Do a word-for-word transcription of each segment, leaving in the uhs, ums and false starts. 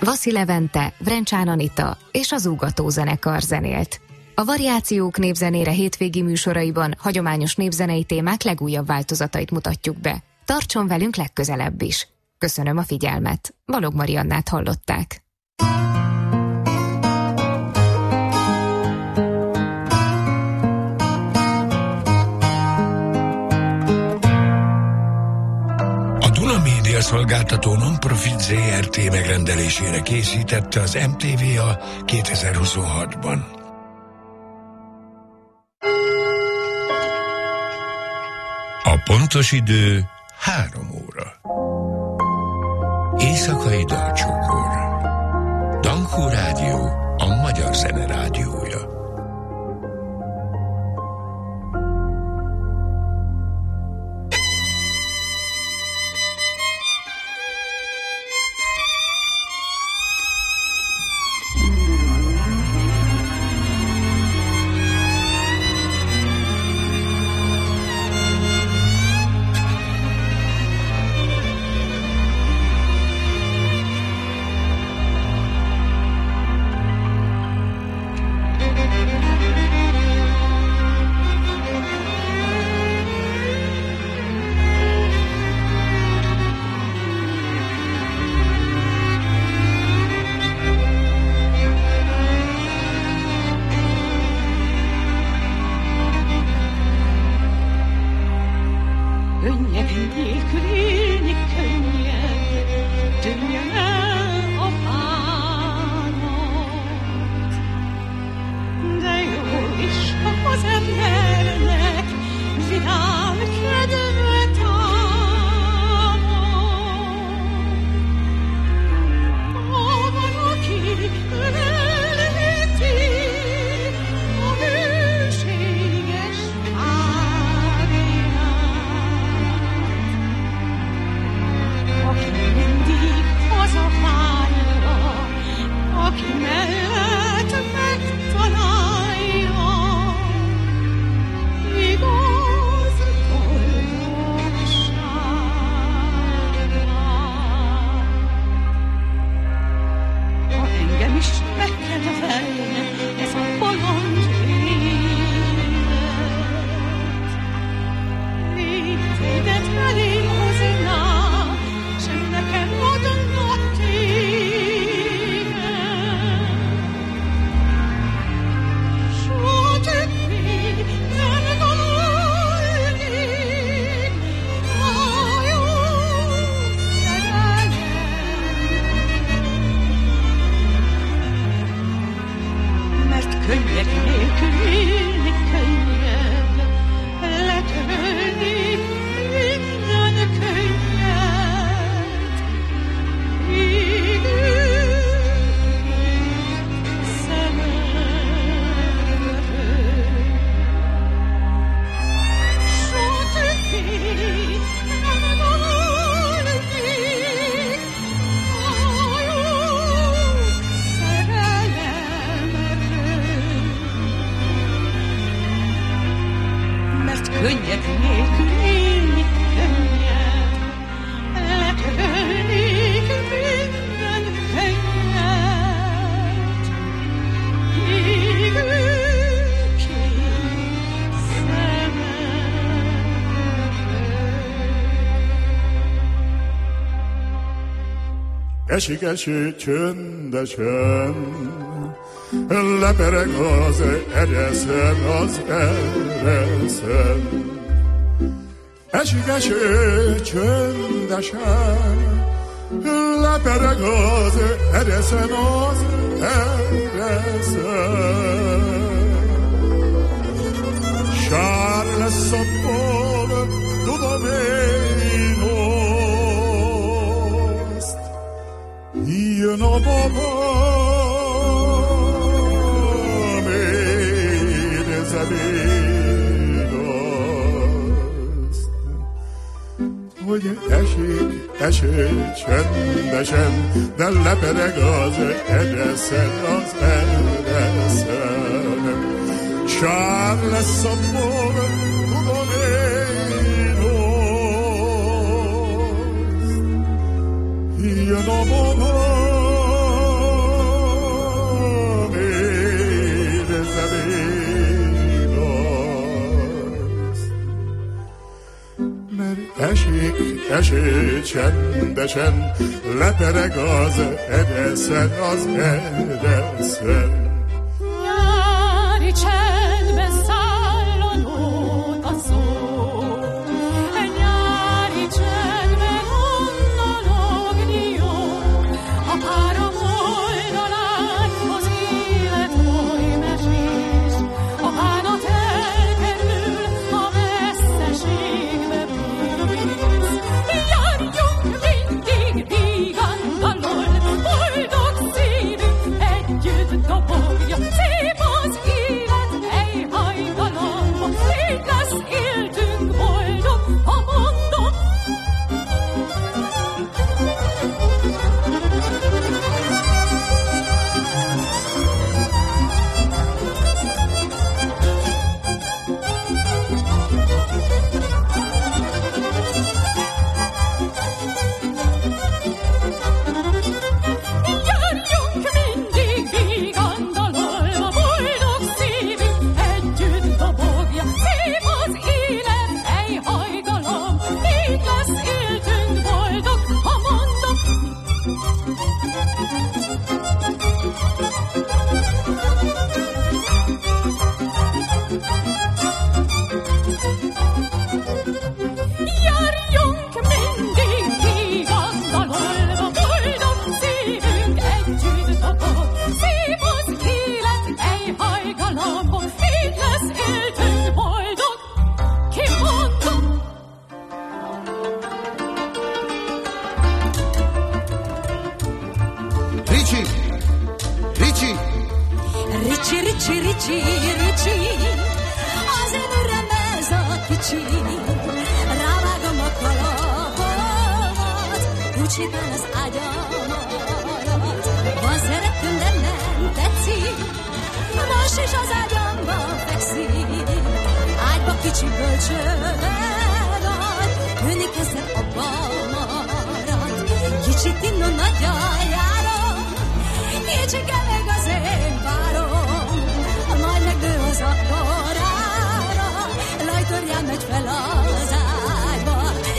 Vaszi Levente, Vrencsán Anita és az Ugató zenekar zenélt. A Variációk népzenére hétvégi műsoraiban hagyományos népzenei témák legújabb változatait mutatjuk be. Tartson velünk legközelebb is. Köszönöm a figyelmet. Balogh Mariannát hallották. Média szolgáltató non-profit zé er té megrendelésére készítette az em té vé a kétezer-huszonhatban. A pontos idő három óra. Éjszakai dalcsokor. Dankó Rádió, a magyar zene rádiója. Esik eső csöndesen, lepereg az ereszen, az ereszen. Esik eső csöndesen, lepereg az ereszen, az ereszen. Sár lesz a pol, tudom én azt, jön a babám, érzem én azt, hogy esik eső csendesen, de lepereg az ereszen, az ereszen. Sár lesz a bor, tudom én azt, jön a babám, egyszer esik, eső csendesen, lepereg az edeszen, az edeszen. Nyári csendben száll a nóta szó, nyári csendben unalogni jó, a páram oldalán az élet oly mesés, a bánat elkerül, a messzeségbe bíz. Járjunk mindig vígan dalol, boldog szívünk együtt dobogja, szép az élet, ej hajgalomba, így lesz éltünk boldog, ha mondom. Járjunk mindig vígan dalolva, boldog szívünk együtt dobogja, szép az élet, ej hajgalom, így lesz éltünk boldog, ha mondom. Járjunk mindig vígan dalolva, boldog szívünk együtt dobog, szép az élet, ej hajgalomba, így lesz éltünk boldog, ki mondom. Ricsi! Ricsi! Ricsi, Ricsi, Ricsi, Ricsi, az én öröm ez a kicsi, rávágom a kalapomat, úgy sétál az ágyamat, van szeretőm, de nem tetszik, most is az ágyamban fekszik, ágyba kicsi bölcsővel, ülni kezdett abba marad, kicsit innon nagyjal járom, kicsike meg az én várom, majd megnő az akkorára, lajtorján megy fel az ágyba,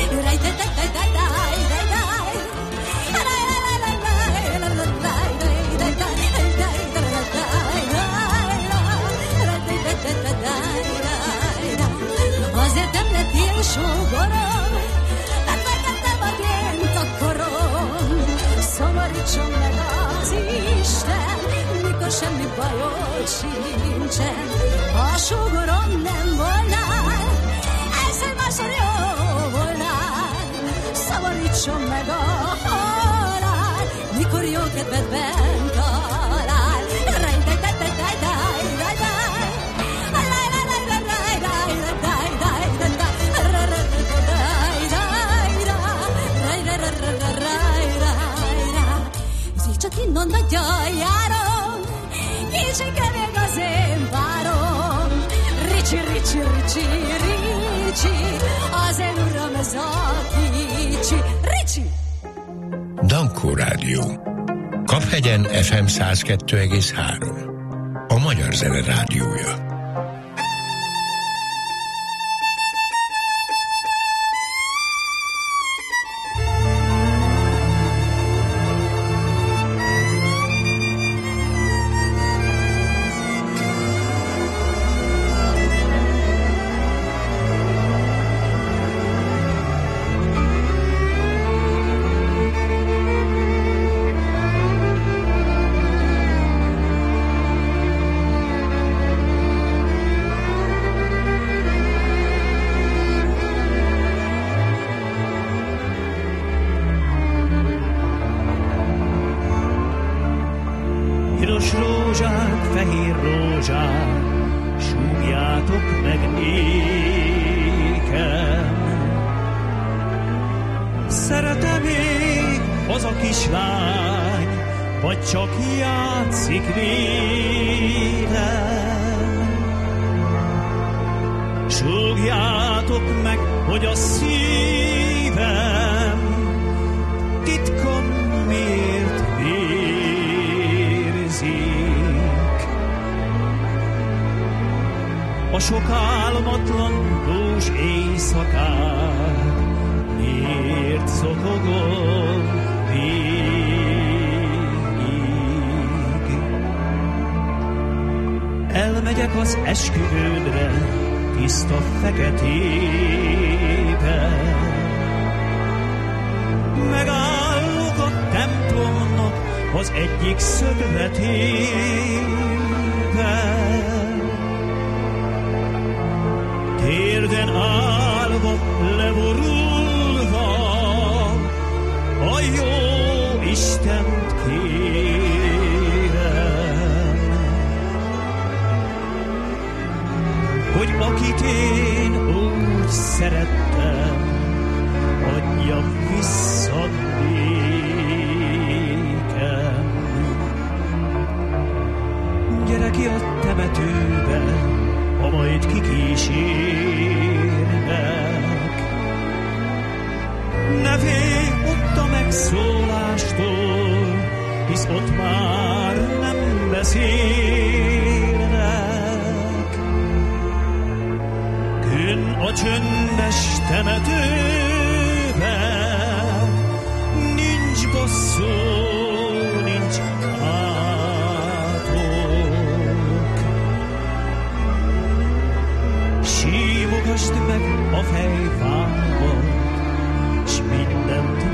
azért nem lettél sógorom, mert fegettem a én takarom, szomorítson meg az Isten, mikor semmi bajod sincsen. Ha a sógorom nem volnál, egyszer másszor jó volnál, szomorítson meg a halál, mikor jó kedvedben talál. Csak innon nagyjal járom, kicsike még az én párom. Ricsi, Ricsi, Ricsi, Ricsi, az én uram ez a kicsi. Ricsi! Dankó Rádió. Kaphegyen ef em száz kettő egész három. A Magyar Zene Rádiója. A sok álmatlan dús éjszakát megyek az esküvődre, tiszta feketébe. Megállok a templomnak az egyik szögletébe. Térden állva, leborulva, a jó Istent kérem, hogy akit én úgy szerettem, adja vissza nékem. Gyere ki a temetőbe, ha majd kikísérnek. Ne félj ott a megszólástól, hisz ott már nem beszélnek. Könn a csöndes temetőben nincs bosszú, nincs átok. Símogasd meg a fejfámat, s mindent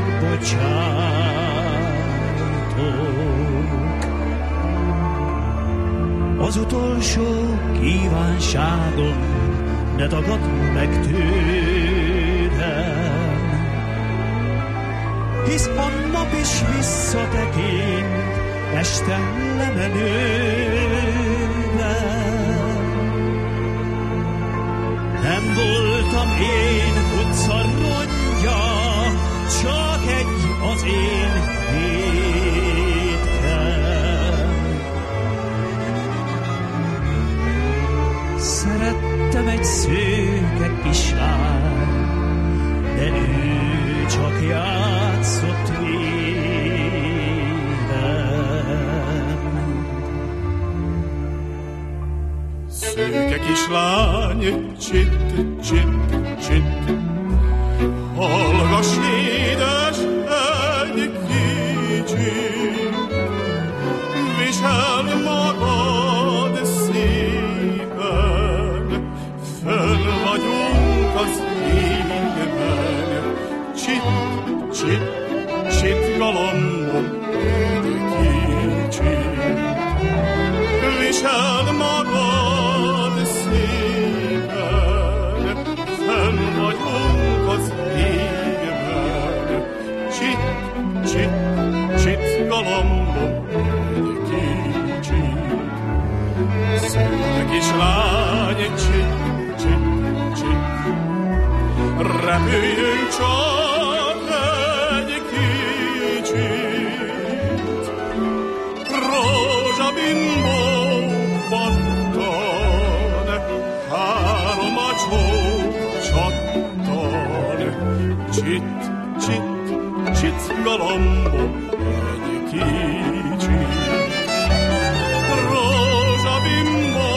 megbocsátok. Az utolsó kívánságom, ne tagadd meg tőlem, hisz a nap is visszatekint este lemenőben. Nem voltam én utca rongya, csak egy az én hétkem. Szerettem egy szőke kislány, de ő csak játszott vélem. Szőke kislány, csitt, csitt, csitt, hallgass édes egy kicsit, visel magad szépen, fönn vagyunk az égben. Csitt, csitt, csitt galambom egy kicsit, visel magad szépen, fönn vagyunk az égben. Csitt, csitt, csitt galambom egy kicsit. Szőke kislány, csitt, csitt, csitt, repüljünk csak egy kicsit. Rózsabimbó pattan, három a csók csattan. Csitt, csitt, csitt galambom egy kicsit. Rózsabimbó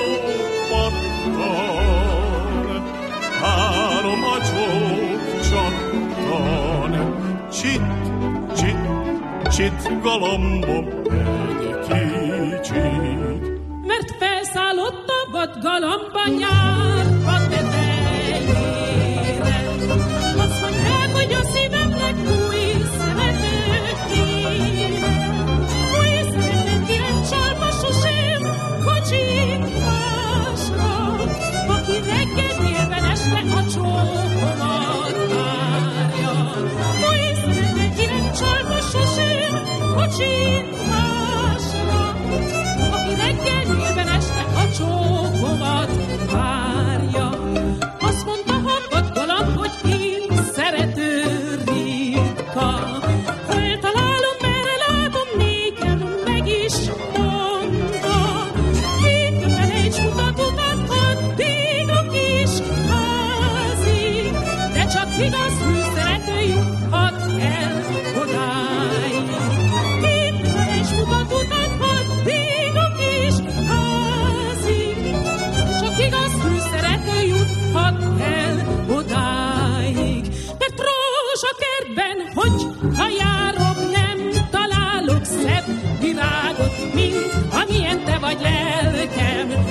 pattan, három a csók csattan. Csitt, csitt, csitt galambom egy kicsit. Mert felszállott a vad galamba nyárba tetejére. Azt mondják, hogy a szívemnek új szeretőt kéne. Új szeretőt iránycsalva sosem kocsintásra, aki reggel délben este a csókomat várja. Új szeretőt iránycsalva sosem kocsintásra, aki reggel délben este a csókomat várja. Azt mondta, ha vad galamb, hogy én szerető ritka. Feltalálom, merre látom, nékem meg is mondta. Két felejts mutatókat, addig a kis házig, de csak igaz fűszerető juthat el odáig. Két felejts mutatókat, addig a kis házig, de csak igaz fűszerető juthat el odáig. Mert rózsakertben, hogy ha járok, nem találok szebb virágot, mint amilyen te vagy lelkem.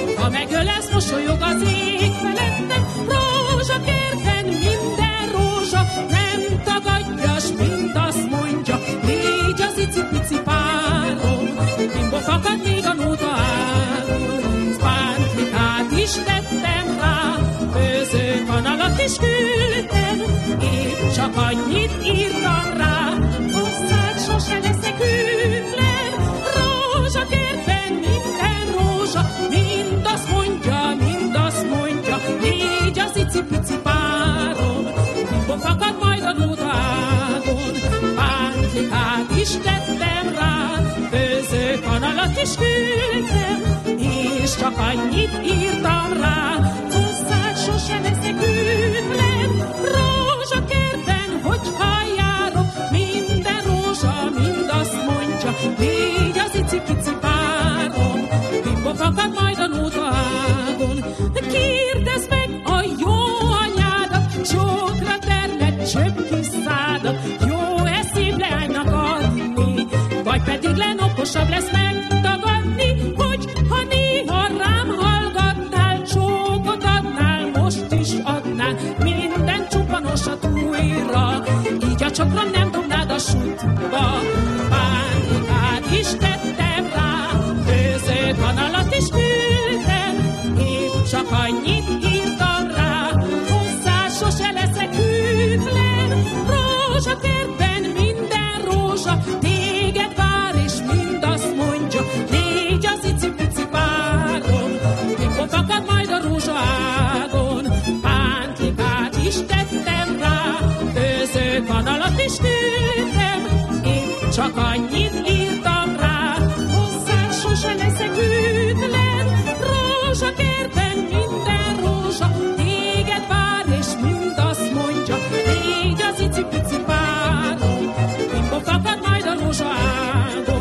annyit írtam rá, hozzád sose leszek hűtlen. Rózsakertben minden rózsa, mind azt mondja, mind azt mondja, négy az icipici párom, mikor fakad majd a nótágon. Pántlikát is tettem rá, főzőkanalat is küldtem, és csak annyit írtam rá, hozzád sose leszek hűtlen. Rózsakertben, hogyha járok, minden rózsa, mind azt mondja, négy az icipici párom, mikor fakad majd a nótaágon. Kérdezd meg a jó anyádat, csókra termett csöpp kis szádat, jó-e szép leánynak adni, vagy pedig len okosabb lesz megtagadni, hogy ha néha rám hallgatnál, csókot adnál, most is adnál, minden csupanosat újra, így a csokra nem dobnád a sútba. Pántlikát is tettem rá, főzőkanalat is küldtem, én csak annyit írtam rá, hozzá sose leszek hűtlen. Rózsakertben minden rózsa, téged vár és mind azt mondja, négy az icipici párom, mikor fakad majd a rózsaágon. Pántlikát is tettem rá, főzőkanalat is küldtem, én csak annyit írtam rá, hozzá sose leszek hűtlen. Rózsakertben minden rózsa, téged vár és mind azt mondja, négy az icipici párom, mikor fakad majd a rózsaágon.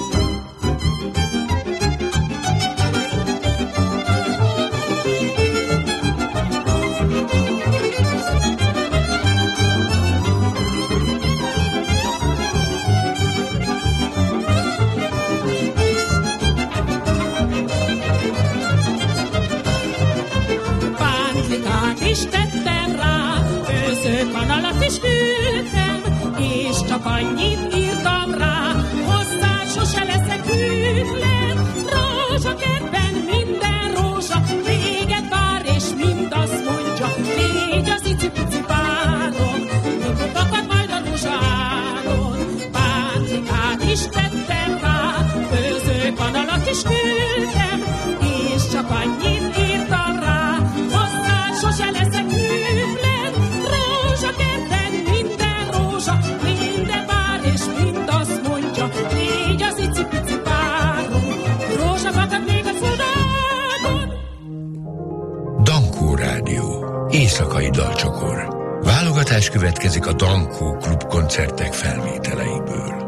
Pántlikát is tettem rá, főzőkanalat is küldtem, és csak annyit írtam rá, hozzá sose leszek hűtlen. Rózsakertben minden rózsa, téged vár és mind azt mondja, négy az icipici párom, mikor fakad majd a rózsaágon. Pántlikát is tettem rá, főzőkanalat is küldtem, és csak annyit írtam rá, hozzá sose leszek hűtlen. Rózsakertben minden rózsa, minden vár és mind azt mondja, négy az icipici párom, rózsa fakad még a szodágon. Dankó Rádió. Éjszakai dalcsokor. Válogatás következik a Dankó Klub koncertek felvételeiből.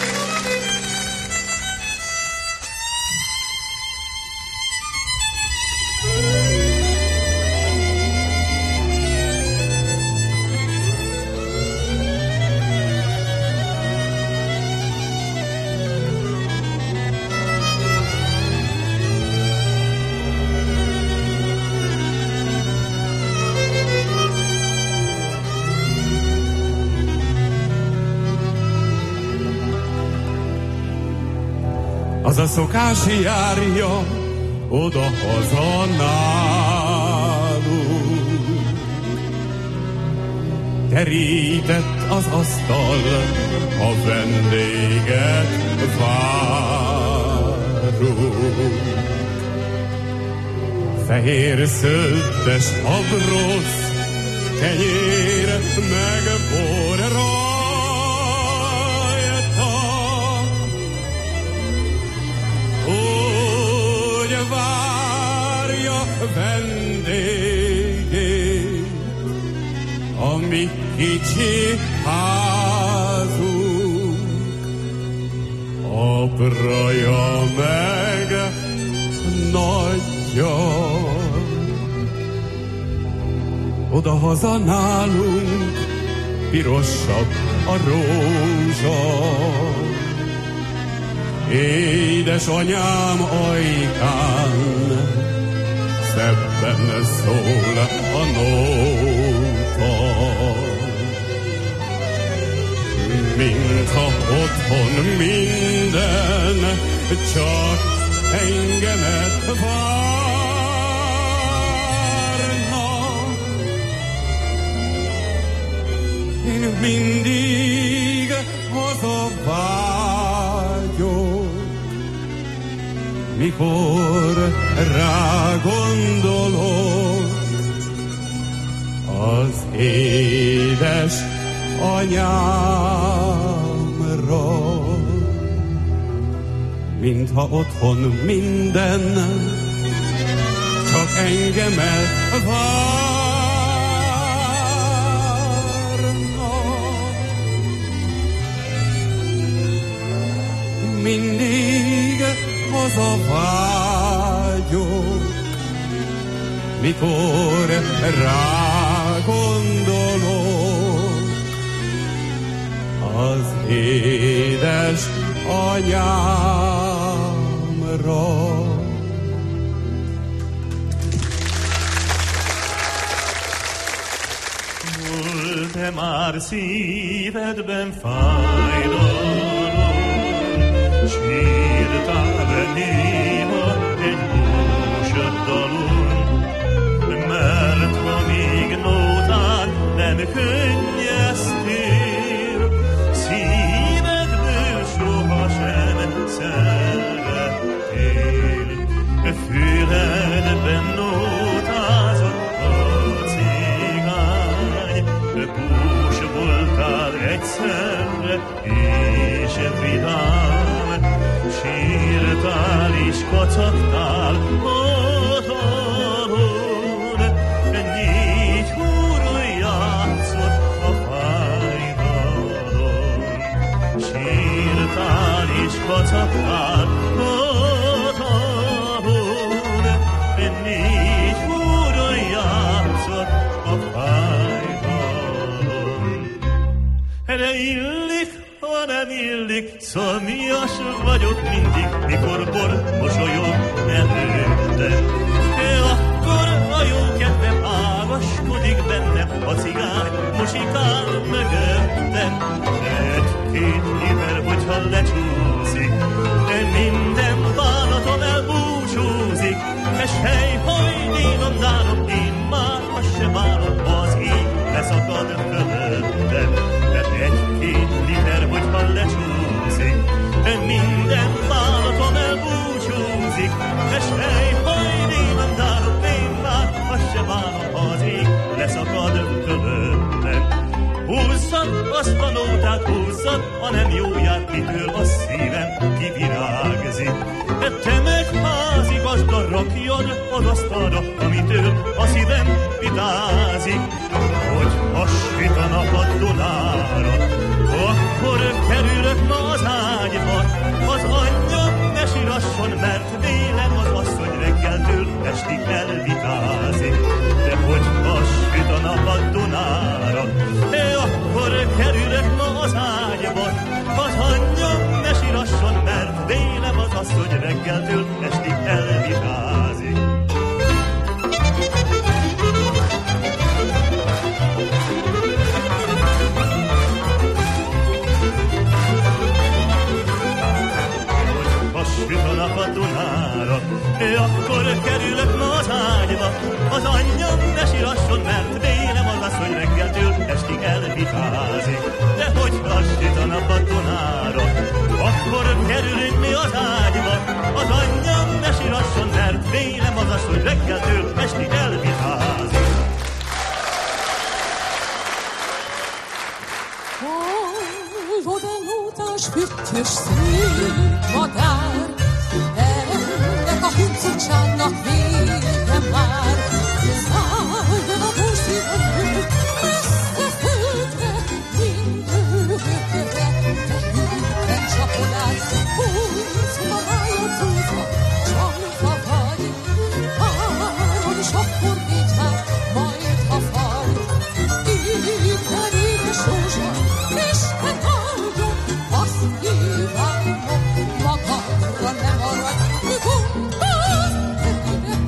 Az a szokás járja oda-haza nálunk. Terített az asztal, a vendéget várunk. Fehér szőttes abrosz, kenyér meg bor rajta. Úgy várja vendégét a mi kicsi házunk. Apraja meg nagyja. Oda-haza nálunk pirosabb a rózsa. Édesanyám ajkán szebben szól a nóta. Mintha otthon minden csak engemet várna. én mindig hazavágyok, mikor rágondolok az édes anyámra, mintha otthon minden csak engemet várna. Mindig hazavágyok, mikor rágondolok az édes anyámra. Múlt-e már szívedben fájdalom, sírtál néha egy búsott dalon, mert ha még nótán nem könnyeztél, szívedből sohasem szerettél. Füledben nótázott a cigány, bús voltál egyszerre és vidám, sírtál és kacagtál otthonon, négy húron játszott a fájdalom. Sírtál és kacagtál otthonon, négy húron játszott a fájdalom. De illik, ha nem illik, szomjas vagyok mindig, mikor bor mosolyog előttem. Akkor a jó kedvem ágaskodik bennem, a cigány musikál mögöttem. Egy-két liter, hogyha lecsúszik, minden bánatom elbúcsúzik, és hely, hajnénom, nálam, én már azt sem bánom, az így leszakad fölöttem. Egy-két liter, hogyha lecsúszik, minden bánatom elbúcsúzik, és hely, hajnénom, nálam, én már azt sem bánom, az így leszakad fölöttem. Húzzad azt a nótát, húzzad a nem jóját, mitől a szívem kivirágzik. Te meg házi gazda, rakjad az asztalra, amitől a szívem vitázik. Hogy hasít a nap a Dunára, akkor kerülök ma az ágyba. Az anyja ne sírasson, mert vélem az asszony reggeltől estig elvitázik. De hogy hasít a nap a Dunára, akkor kerülök ma az ágyba. Az anyja ne sírasson, mert vélem az asszony reggeltől estig elvitázik. Süt a nap a Dunára, akkor kerülök ma az ágyba. Az anyjam ne sírasson, mert vélem az asszony reggeltől estig elvitázik. De hogy süt a nap a Dunára, akkor kerülünk mi az ágyba. Az anyjam ne sírasson, mert vélem az asszony reggeltől estig elvitázik. Hallod a nótás füttyös szívmadár, ennek a huncutságnak vége már. Szálljon a búszíved, összefőzve mindőre, de hűten csapodát, huncba rájad húzva, csalva vagy. Várom, és akkor végy hát, majd ha fagy. Innen édes rózsa, Isten áldjon, azt kívánom, magadra nem maradj, gondolsz,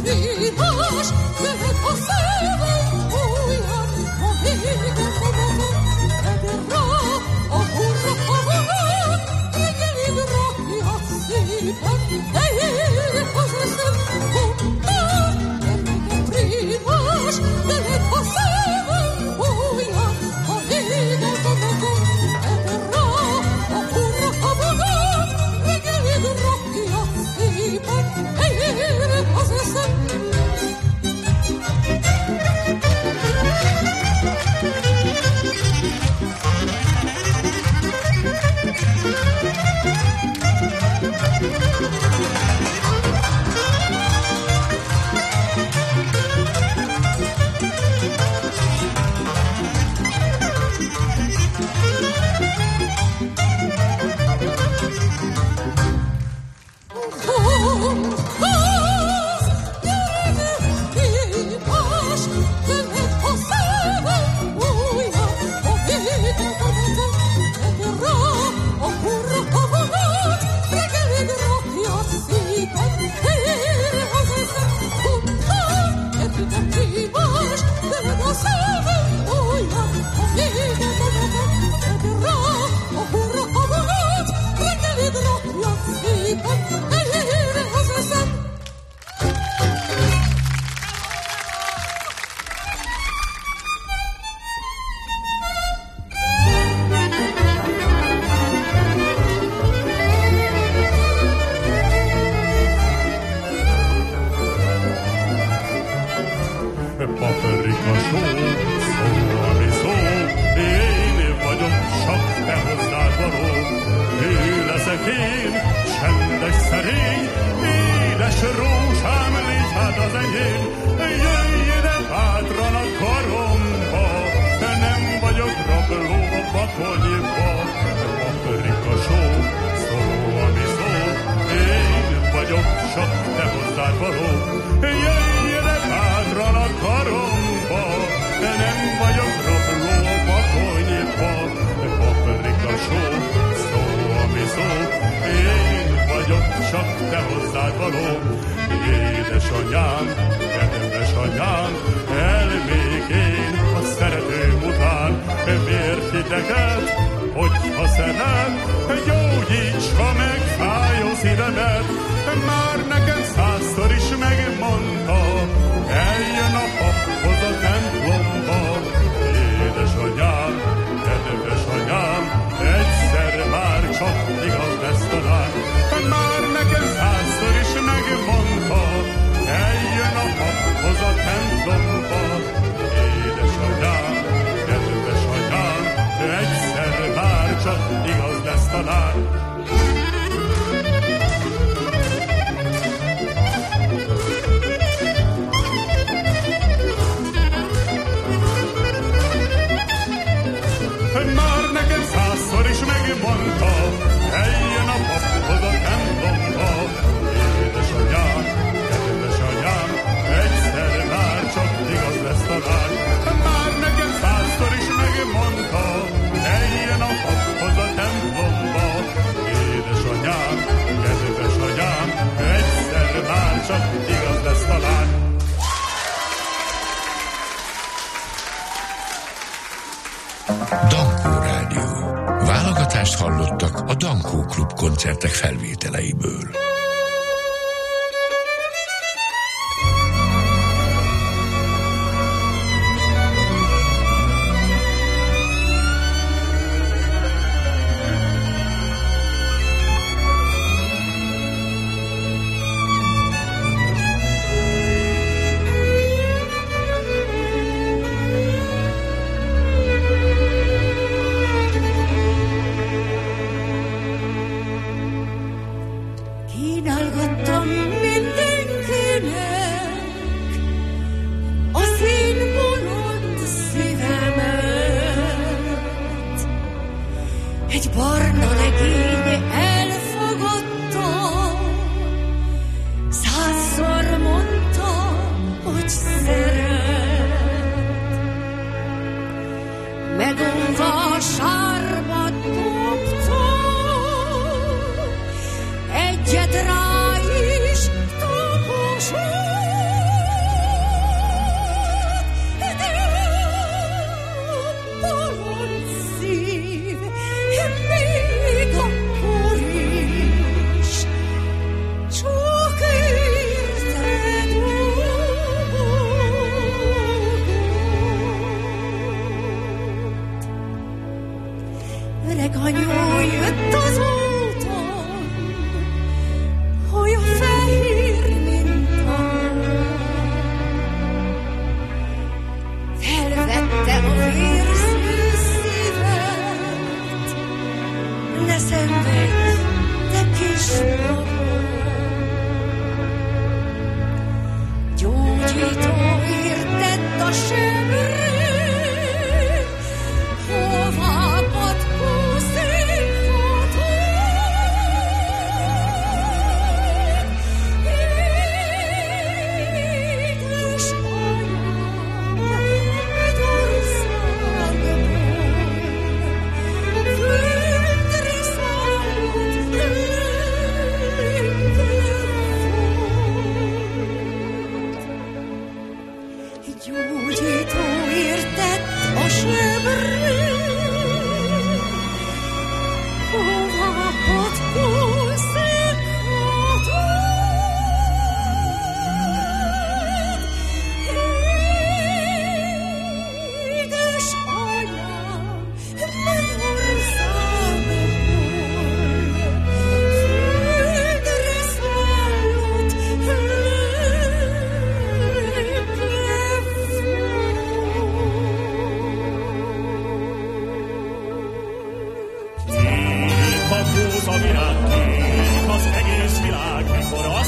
s rózsám, légy hát az enyém, jöjj ide bátran a karomba, nem vagyok rabló a bakonyba, paprika só, szóló ami szó, én vagyok csak te hozzád való, jöjj ide bátran a karomba, nem vagyok rabló a bakonyba, paprika só, szóló ami szó, én vagyok csak te hozzád való. Édesanyám, kedves anyám, elmékén a szeretőm után, miért titeket, hogyha szeret, gyógyítsa meg fájó szívemet, már nekem százszor is megmondta, eljön a paphoz a templomba. Édesanyám, kedves anyám, egyszer már csak igaz lesz talán, már nekem százszor is megmondta, eljön a paphoz a templomba. Édesanyám, kedves anyám, egyszer már csak igaz lesz talán. Már nekem százszor is megmondta, eljön a paphoz a templomba. Édesanyám, kedves anyám, egyszer már csak igaz lesz talán. Már nekem százszor is megmondta, eljön a paphoz a templomba. Édesanyám, kedves anyám, egyszer már csak igaz lesz talán. Dankó Rádió. Válogatást hallottak a Dankó Klub koncertek felvételeiből. Hova pot puszni fotó?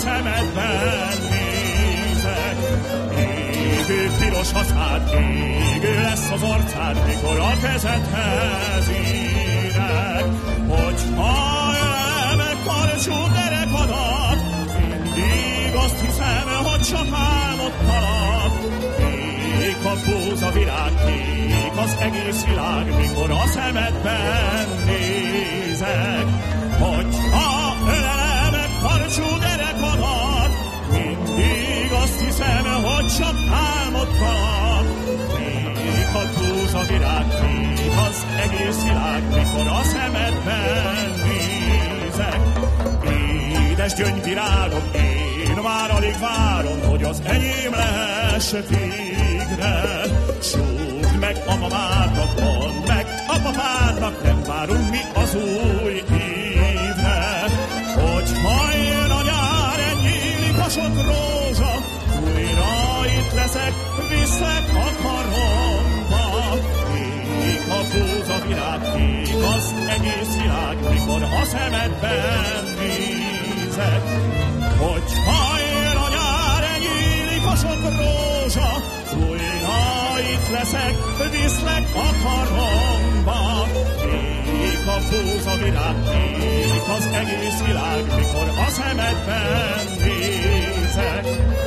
szemedben nézek. Égő piros a szád, égő lesz az arcád, mikor a kezedhez érek. Hogyha ölelem karcsú derekadat, mindig azt hiszem, hogy csak álmodtalak. Kék a búza virág, kék az egész világ, mikor a szemedben nézek. Hogyha ölelem karcsú derekadat, mindig azt hiszem, hogy csak álmodtalak. Kék a búza virág, kék az egész világ, mikor a szemedben nézek. Édes gyöngyvirágom, én már alig várom, hogy az enyém lehess végre. Súgd meg a mamádnak, mondd meg a papádnak, nem várunk mi az új évre. Hogy hajjön a nyár, nyílik a sok rózsa, újra itt leszek, viszlek a karomba. Kék a búza virág, kék az egész világ, mikor a szemedben nézek. Hogy hajjön a nyár, nyílik a sok rózsa, újra itt leszek, viszlek a karomba. Kék a búza virág, kék az egész világ, mikor a szemedben nézek.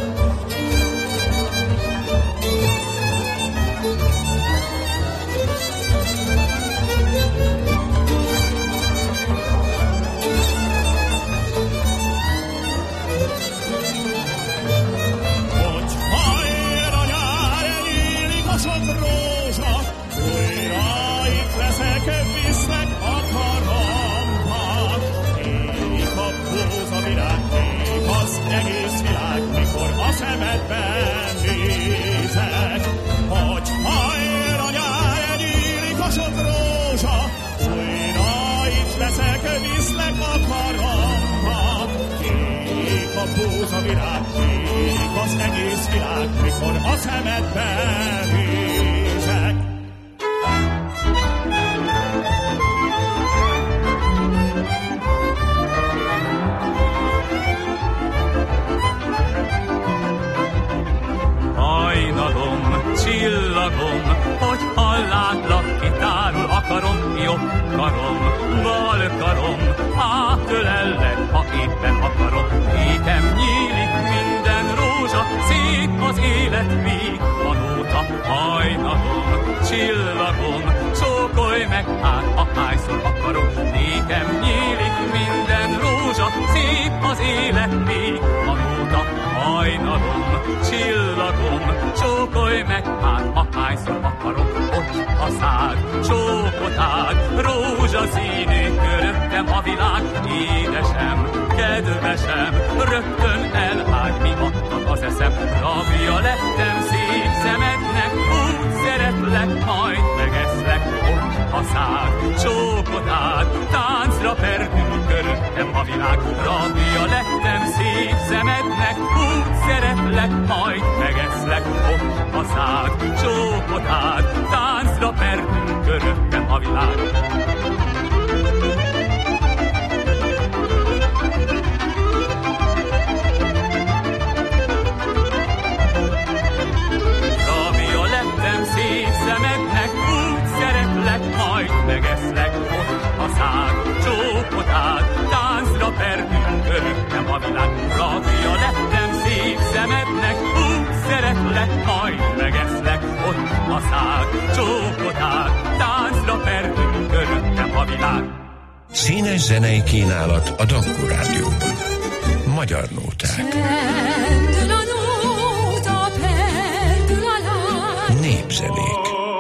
Sok rózsa, újra itt leszek, viszlek a karomba. Kék a búza virág, kék az egész világ, mikor a szemedben nézek. Hogy hajr a nyár, nyílik a sok rózsa, újra itt leszek, viszlek a karomba. Kék a búza virág, kék az egész világ, mikor a szemedben nézek. Hajnalom, csillagom, hogy hallátlak, kitárul akarom, jobb karom, bal karom, átölellek, ha éppen akarom. Nékem nyílik minden rózsa, szép az élet vég, azóta hajnalom, csillagom, csókolj meg át, ahányszor akarom. Nékem nyílik minden rózsa, szép az élet vég, azóta hajnalom, csillagom, csókolj meg át, ahányszor akarom. Hogy a szád, csókot ád, rózsaszínű köröttem a világ. Édesem, kedvesem, rögtön elágy, mi adtak az eszem. Rabja lettem szép szemednek, úgy szeretlek, majd megeszlek. Hogy a szád, csókot ád, táncra perdül köröttem a világ. Rabja lettem szép szemednek, úgy szeretlek, majd megeszlek. Hogy a szád, csókot ád, táncra perdül köröttem a világ. Rabja lettem szép szemednek, úgy szeretlek, majd megeszlek. Hogy a szád, csókot ád, táncra perdül köröttem a világ. Rabja lettem szép szemednek, úgy szeretlek, majd megeszlek. Hogy a szád, csókot ád, táncra perdül köröttem a világ. Színes zenei kínálat a Dankó Rádióban. Magyar nóták. Pendül a nóta, pendül a lány. Népzenék.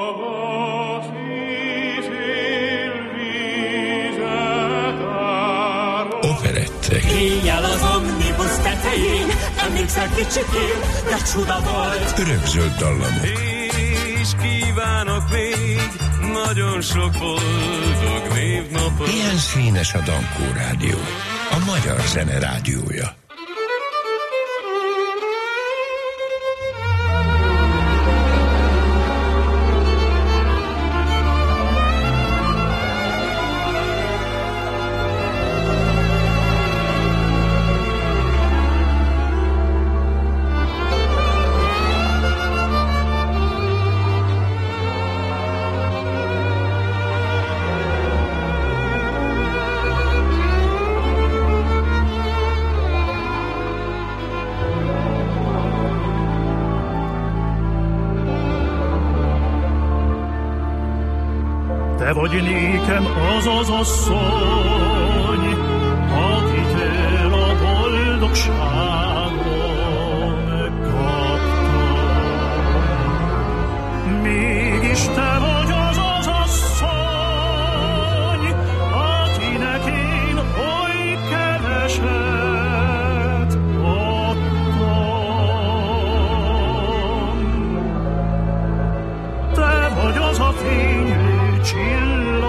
Operettek. Éjjel az omnibus tetején, emlékszel kicsikén, de csuda volt. Örökzöld dallamok. És kívánok még nagyon sok boldog névnapot. Ilyen színes a Dankó Rádió, a magyar zene rádiója. hogy nékem az az asszony, akitől a boldogságon kaptam. Mégis te vagy az az asszony, akinek én oly keveset adtam. Te vagy az a fénylő csillag,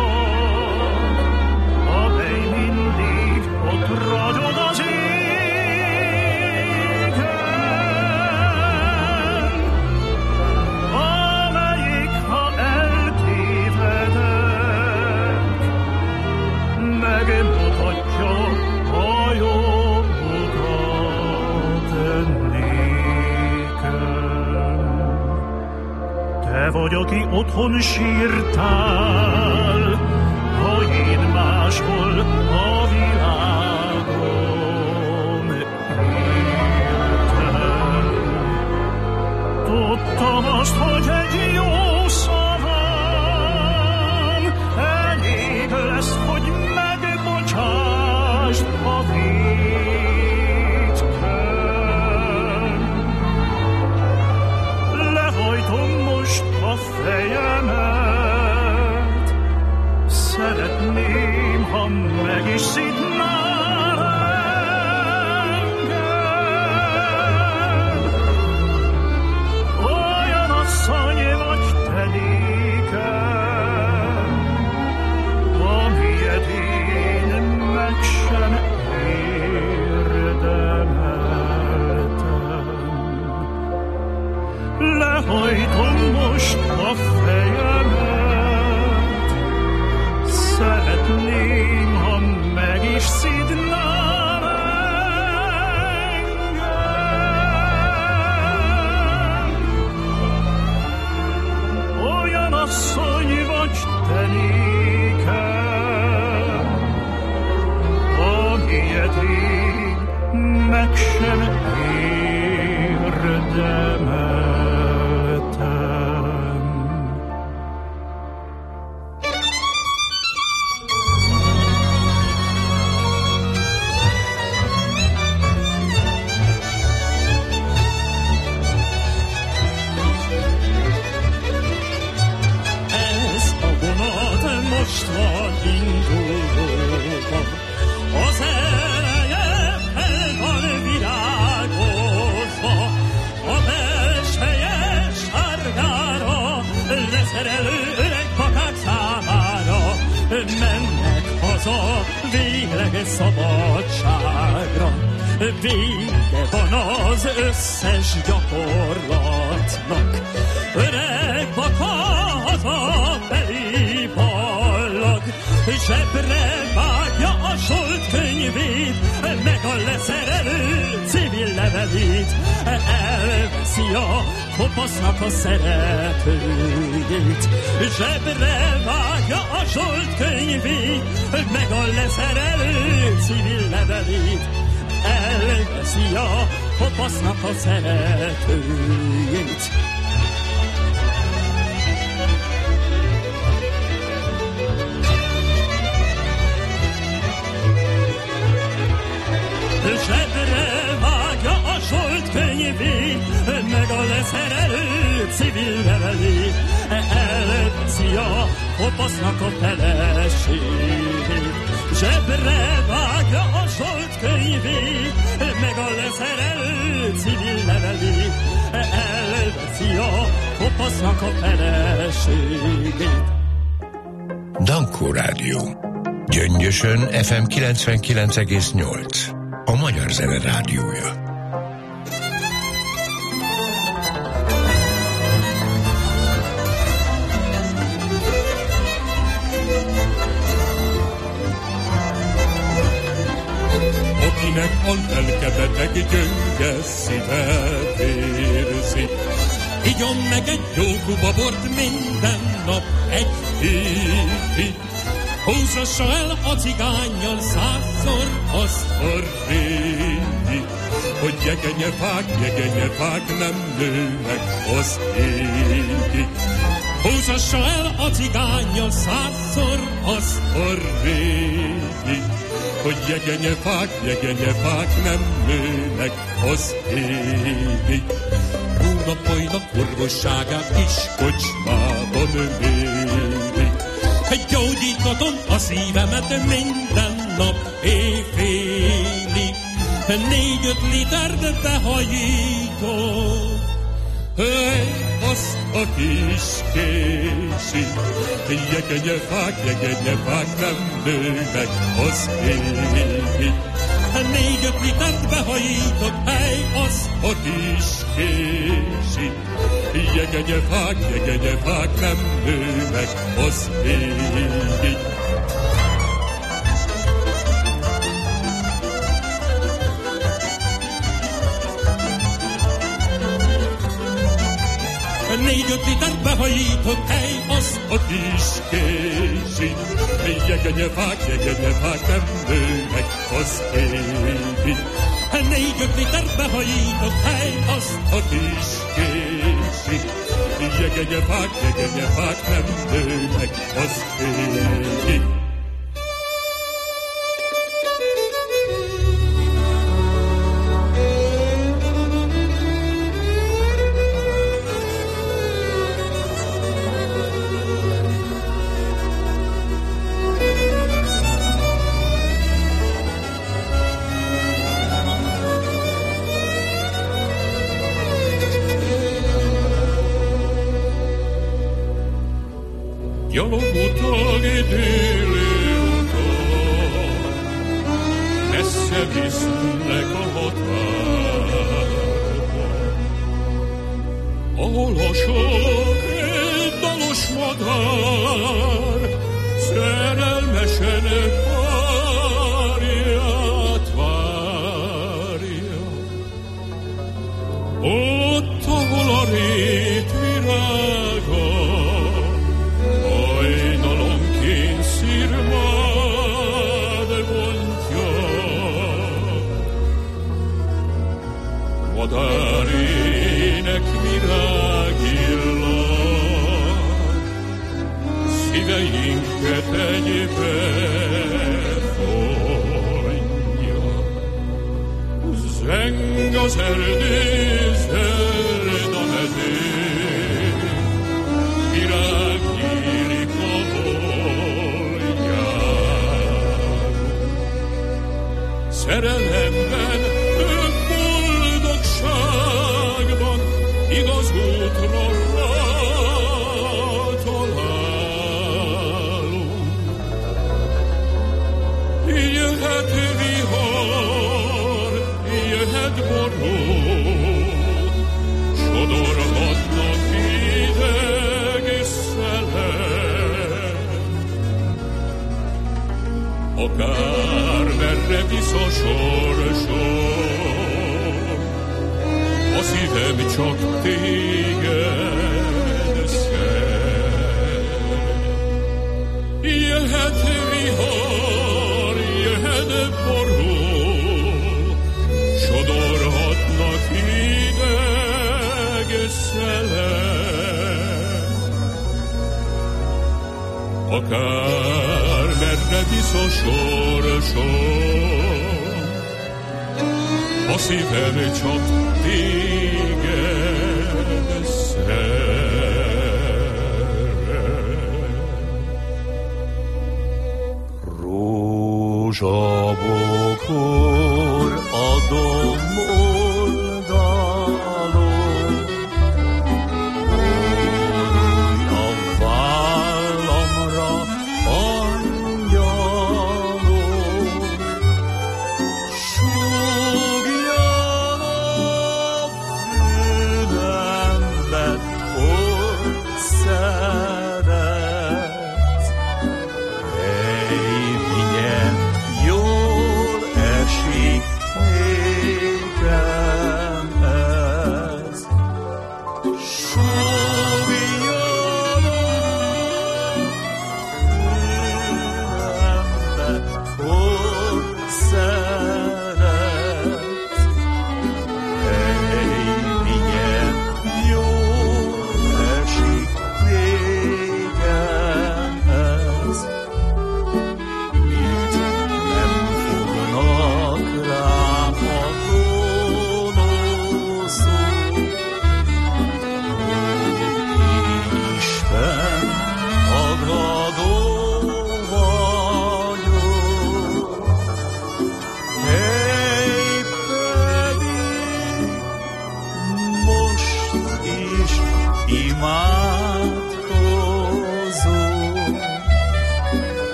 amely mindig ott ragyog az égen, amelyik, ha eltévedek, megmutatja a jó utat nékem. Te vagy, aki otthon sírtál, ha én máshol a világon éltem. Tudtam azt, hogy egy jó szavam elég lesz, hogy megbocsásd a vétkem. Lehajtom most a fejemet, szeretném, ha meg is szidnál engem. Olyan asszony vagy te nékem, amilyet én meg sem érdemeltem. Lehajtom most a fejemet, szeretném, ha meg is szidnál engem. Olyan asszony vagy te nékem, amilyet én meg sem érdemeltem. Ez a vonat most van indulóban, az eleje el van virágozva, a belseje sárgára leszerelő öreg kakák számára mennek haza végleg szabadságra. Vége van az összes gyakorlatnak, öreg baka hazabeli ballag, zsebre vágja a solt könyvét, meg a leszerelő civil levelét, elveszi a kopasznak a szeretőjét. Zsebre vágja a solt könyvét, meg a leszerelő civil levelét, elveszi a kopasznak a szeretőjét. Zsebre vágja a solt könyvét, meg a leszerelő civil levelét, elveszi a kopasznak a feleségét. Zsebre vágja a solt könyvét, meg a leszerelő civil levelét, elveszi a kopasznak a feleségét. Dankó Rádió. Gyöngyösön ef em kilencvenkilenc egész nyolc. A Magyar Zene Rádiója. Akinek a lelke beteg, gyönge szíve vérzik, igyon meg egy jó kuba bort minden nap egy hétig. Húzassa el a cigánnyal százszor azt a régi, hogy jegenyefák, jegenyefák nem nőnek az égig. húzassa el a cigánnyal százszor azt a régi, hogy jegenyefák, jegenyefák nem nőnek az égig. Hónapojnak orvosságát is kocsmában mérik. Gyógyítatom a szívemet minden nap éjfélig. Négy-öt litert behajítom. Hey, azt a kis kési, jegenyefák, jegenyefák nem nőnek az égig. Négy-öt litert behajítok, hely, az a kis kési, jegenyefák, jegenyefák nem nőnek az égig. Négy-öt litert behajított, hely, az a kis kési, jegenyefák, jegenyefák nem nőnek az égig. Négy-öt litert behajított, hely, az a kis kési, jegenyefák, jegenyefák nem nőnek az égig. Gyalogutag déli utak, messze visznek a határba, ahol a sok dalos madár szerelmesen párját várja. Ott, ahol a rét virága szirmád vontja, madárének virágillat, szíveinket egybe fonja. Zeng az erdő zöld a mezőn, virág nyílik a szerelemben, boldogságban, igaz útra találunk. Jöhet vihar, jöhet borult, sodorhatnak hideg szelem. Akár merre visz a sorsom, a szívem csak téged szeret. Jöhet vihar, jöhet borul, sodorhatnak hideg szelem. Akár merre visz a sorsom, a szívem csak téged szeret. Rózsabokor adom oldalon, új a vállamra angyalom, súgja a fülembe, hogy szeretsz. Ej, milyen jól esik néked,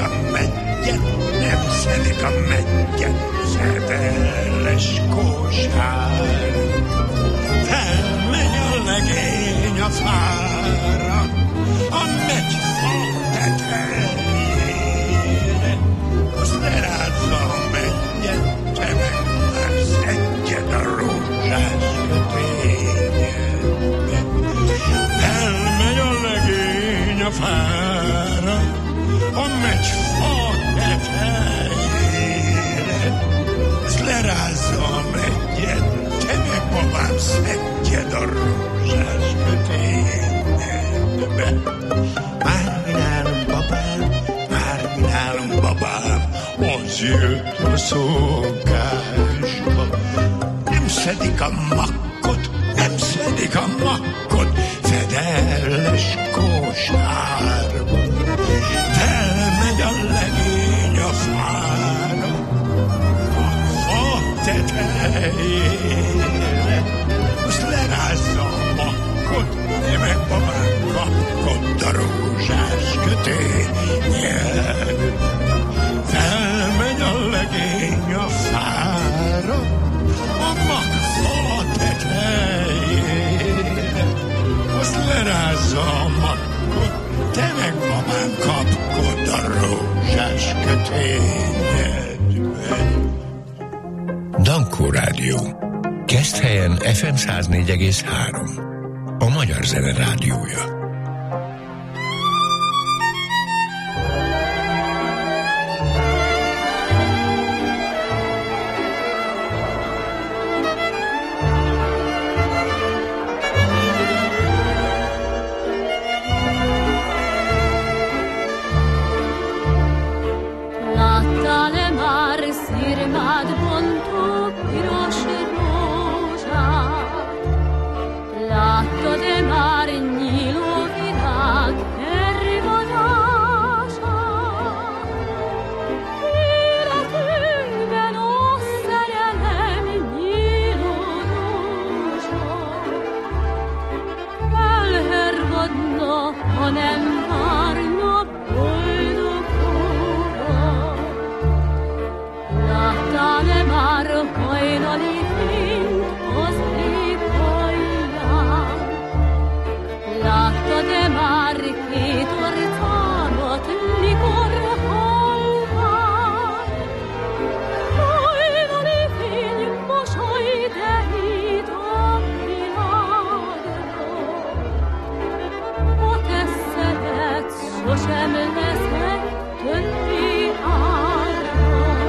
a meggyet, nem szedik a meggyet, szedeles kósár. Felmegy a legény a fára, a megyfa tetejére, azt lerázza a meggyet, te meg már szedjed a rózsás kötényedbe. Felmegy a legény a fára, a megyfa tetejére, azt lerázza a meggyet, te meg babám szedjed a rózsás kötényedbe. Már mi nálunk babám, már mi nálunk babám, az jött a szokásba. Nem szedik a makkot, nem szedik a makkot, fedeles kósárba. Felmegy a legény a fára, a fa tetejére, azt lerázza a makkot, te meg babám kapkod a rózsás kötényedbe. Felmegy a legény a fára, a magfa tetejére, azt lerázza a makkot, te meg babám kapkod a rózsás kötényedbe. Dankó Rádió. Keszthelyen ef em száz négy egész három. A magyar zene rádiója. Láttál-e már szirmád bontó piros rózsát? Láttad-e már nyíló virág hervadását? Életünkben ó szerelem nyíló rózsa, elhervadna, ha nem várna boldog óra. Láttál-e már hajnali fényt az ég alján? Láttad-e már két arcámat, mikor halván? Hajnali fény mosoly derít a világról. A te szemed sosem leszek többé árva.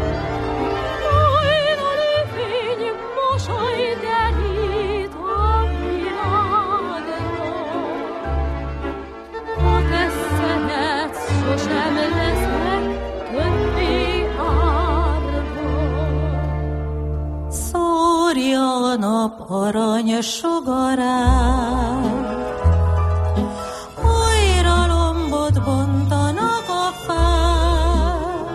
Hajnali fény mosoly derít a világról. A te szemed sosem leszek többé árva. Szórja a nap arany sugarát, újra lombot bontanak a fák.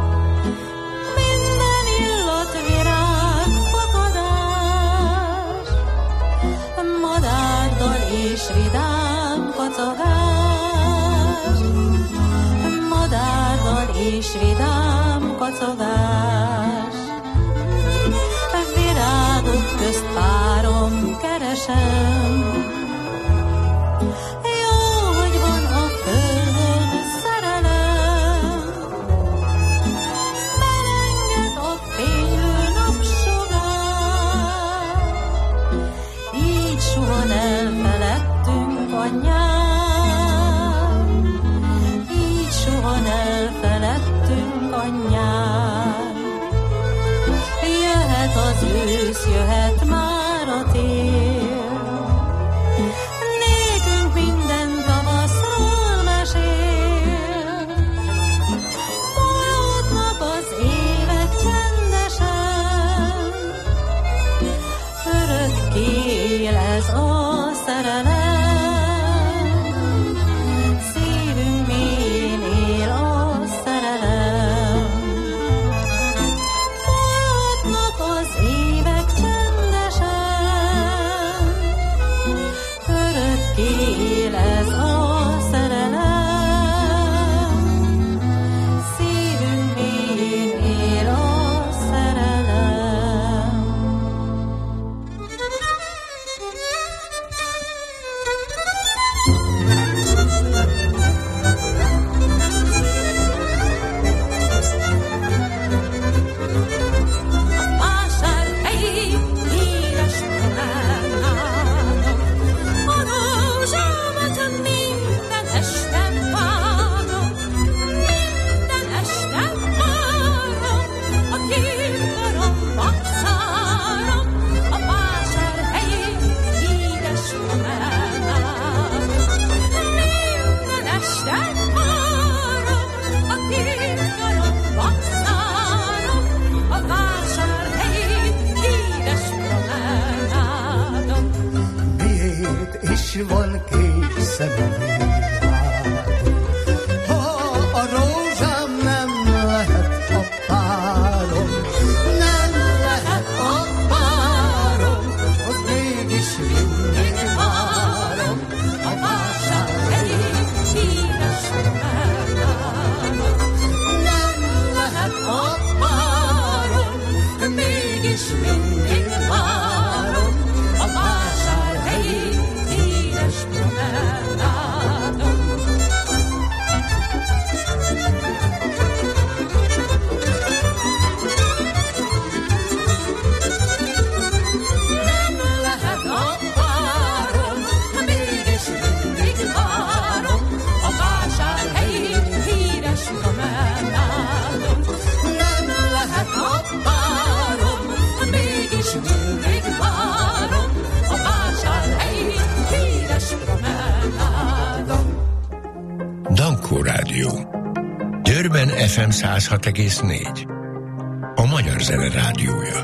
Minden illatvirág fakadás, madárdal és vidám kacagás. Madárdal és vidám kacagás. Virágok közt párom keresem. Jó, hogy van a földön szerelem. Melenget a fénylő napsugár. Így suhan elfeledtünk a nyár. Így suhan elfeledtünk a nyár. Jöhet az ősz, jöhet már a tél. is van készen a világ. Ha a rózsám nem lehet a párom, nem lehet a párom, az mégis mindig várom a vásárhelyi híres románámat. Nem lehet a párom, mégis mindig várom a vásárhelyi híres promenádon. Nem lehet a párom, mégis mindig várom a vásárhelyi híres promenádon. Nem lehet a párom, mégis mindig várom a vásárhelyi híres promenádon. Dankó Rádió. Győrben ef em száz hat egész négy. A magyar zene rádiója.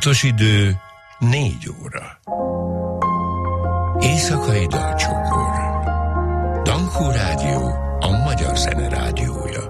Pontos idő négy óra. Éjszakai dalcsokor. Dankó Rádió, a magyar zene rádiója.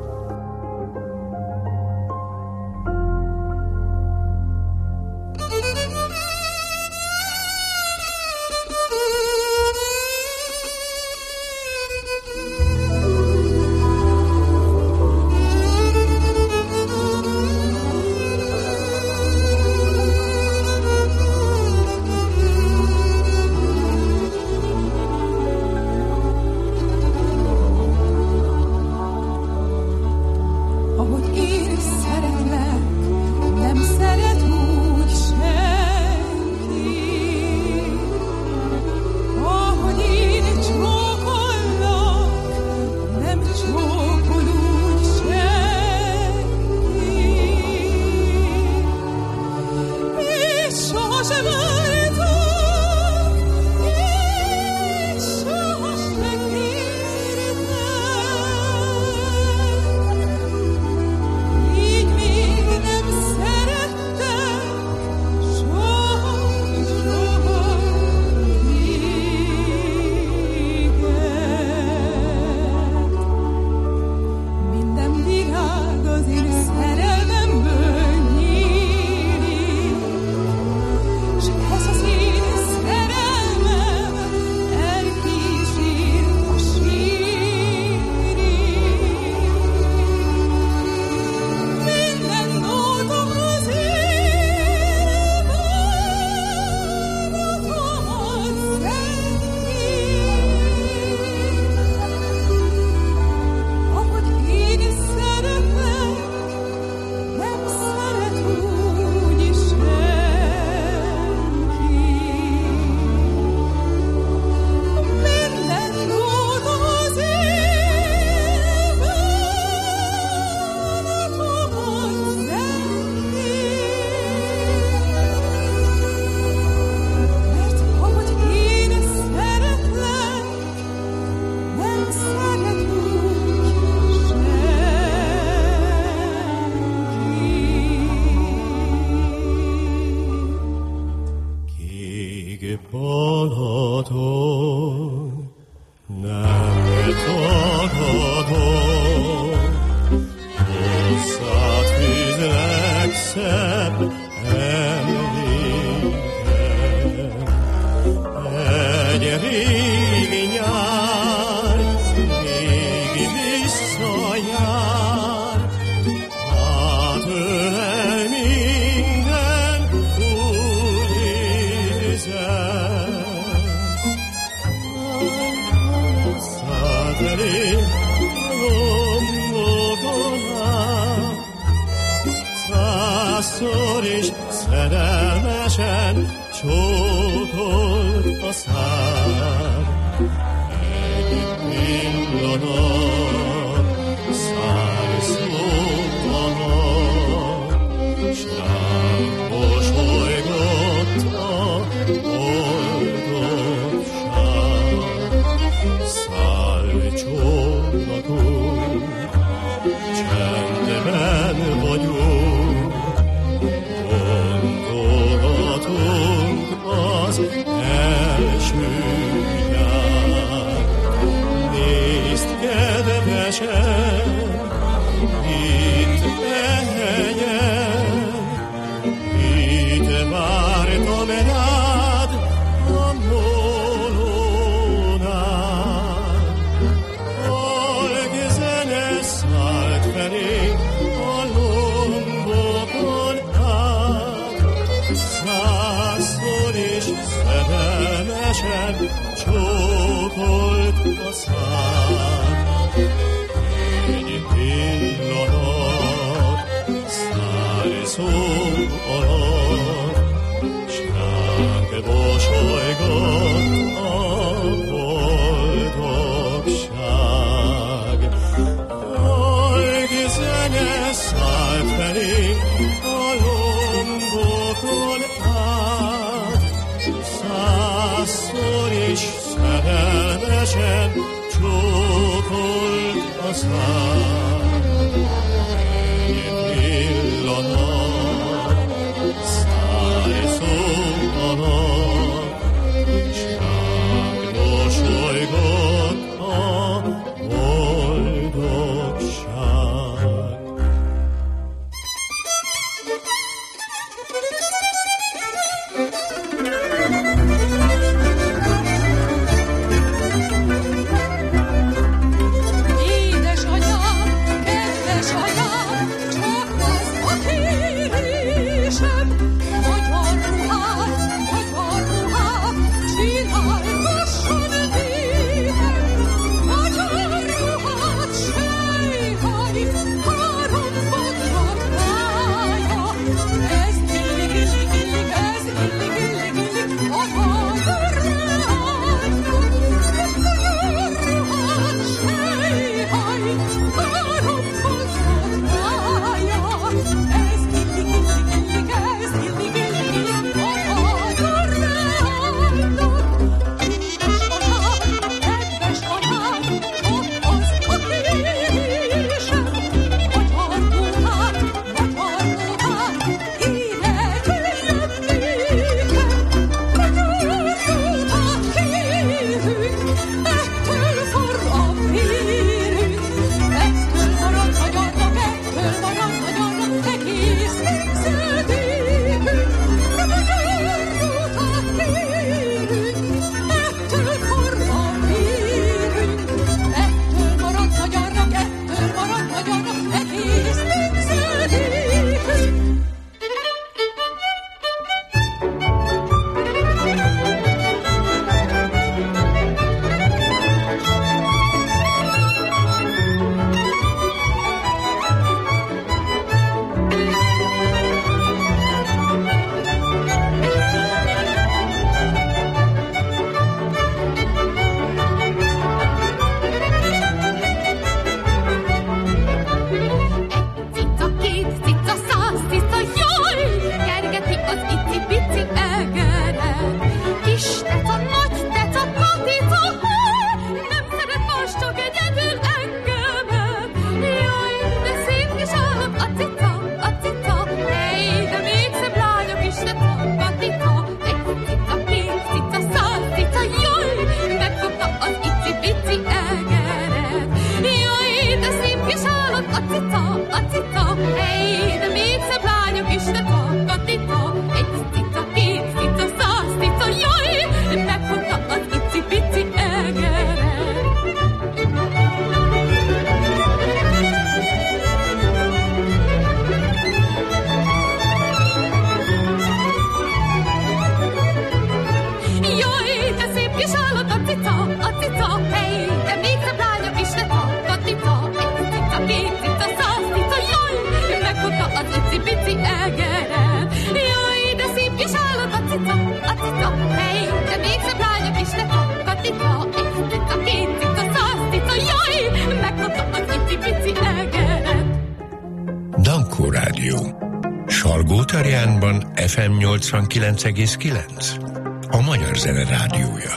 Száj cica, a cica, hely, de még szebb lányok is tettek a cica. Egy cica, két cica, száz cica, jaj, megfogta az icipici egeret. Jaj, de szép kis állat a cica, a cica, hely, de még szebb lányok is tettek a cica. Egy cica, két cica, száz cica, jaj, megfogta az icipici egeret. Jaj, de szép kis állat a cica, a cica, hely, de még szebb lányok is tettek a cica. Egy cica, két cica, száz cica, jaj, megfogta az icipici egeret. Dankó Rádió. Salgótarjánban ef em nyolcvankilenc egész kilenc. A Magyar Zene Rádiója.